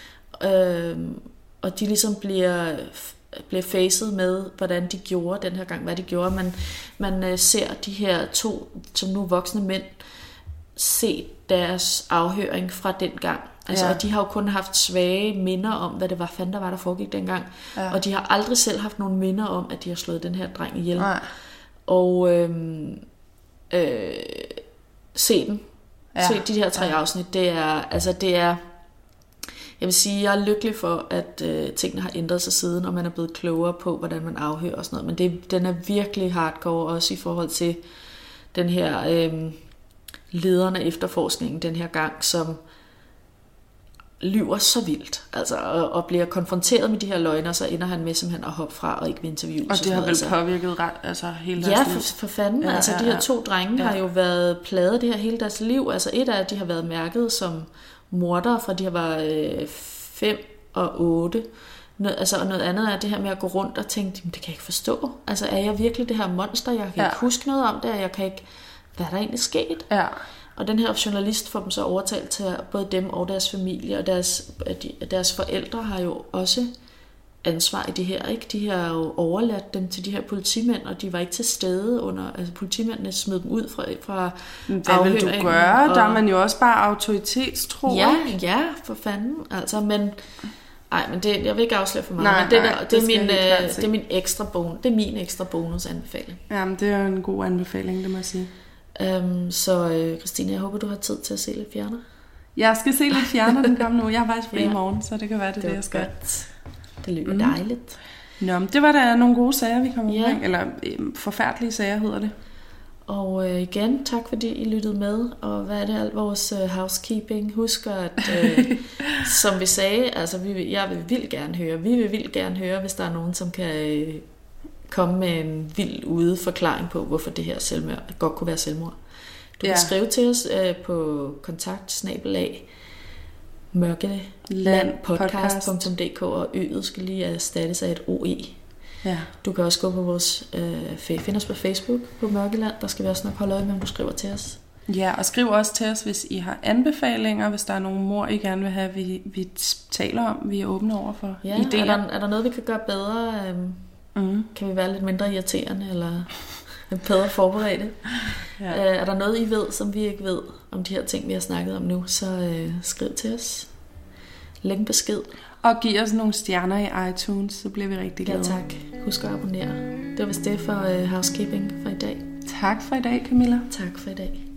og de ligesom bliver facet med, hvordan de gjorde den her gang, hvad de gjorde. Man ser de her 2, som nu voksne mænd, se deres afhøring fra den gang. Altså, og de har jo kun haft svage minder om, hvad det var fanden, der foregik dengang. Ja. Og de har aldrig selv haft nogle minder om, at de har slået den her dreng ihjel. Nej. Og se den. Ja. Se de her 3 afsnit. Det er, jeg vil sige, jeg er lykkelig for, at tingene har ændret sig siden, og man er blevet klogere på, hvordan man afhører og sådan noget. Men den er virkelig hardcore, også i forhold til den her lederen af efterforskningen den her gang, som lyver så vildt, altså, og bliver konfronteret med de her løgner, så ender han med simpelthen at hoppe fra og ikke vil interviews. Og det har vel påvirket hele deres liv? Ja, for fanden. Ja, altså, de her 2 drenge har jo været plaget det her hele deres liv. Altså, et af de har været mærket som mordere, fra de har været 5 og 8. Og noget andet er det her med at gå rundt og tænke, det kan jeg ikke forstå. Altså, er jeg virkelig det her monster? Jeg kan ikke huske noget om det, og jeg kan ikke... Hvad er der egentlig sket? Ja. Og den her journalist får dem så overtalt til både dem og deres familie, og deres forældre har jo også ansvar i det her, ikke? De har jo overladt dem til de her politimænd, og de var ikke til stede under, altså politimændene smed dem ud fra hvad vil du gøre? Der er man jo også bare autoritetstro. Ja, for fanden. Altså, men det, jeg vil ikke afsløre for meget, men det er min ekstra bonus. Det er min ekstra bonusanbefaling. Jamen, det er jo en god anbefaling, det må jeg sige. Så Christine, jeg håber, du har tid til at se lidt fjerner. Jeg skal se lidt fjerner den kommende uge. Jeg har faktisk fri i morgen, så det kan være, det jeg skal. Det lyder dejligt. Nå, men det var da nogle gode sager, vi kom omkring. Eller forfærdelige sager hedder det. Og igen, tak fordi I lyttede med. Og hvad er det alt vores housekeeping? Husk at, som vi sagde, altså vi vil vildt gerne høre, hvis der er nogen, som kan komme med en vild ude forklaring på, hvorfor det her selvmord godt kunne være selvmord. Du kan skrive til os på kontakt@mørkelandpodcast.dk, og ø'et skal lige erstattes af et OE. Ja. Du kan også gå på vores find os på Facebook på Mørkeland. Der skal vi også nok holde øje med, om du skriver til os. Ja, og skriv også til os, hvis I har anbefalinger, hvis der er nogle mord, I gerne vil have, vi taler om. Vi er åbne over for idéer. Er der noget, vi kan gøre bedre? Kan vi være lidt mindre irriterende, eller bedre forberedte? Ja. Er der noget, I ved, som vi ikke ved, om de her ting, vi har snakket om nu, så skriv til os. Læg en besked. Og giv os nogle stjerner i iTunes, så bliver vi rigtig glade. Ja, tak. Husk at abonnere. Det var vist det for housekeeping for i dag. Tak for i dag, Camilla. Tak for i dag.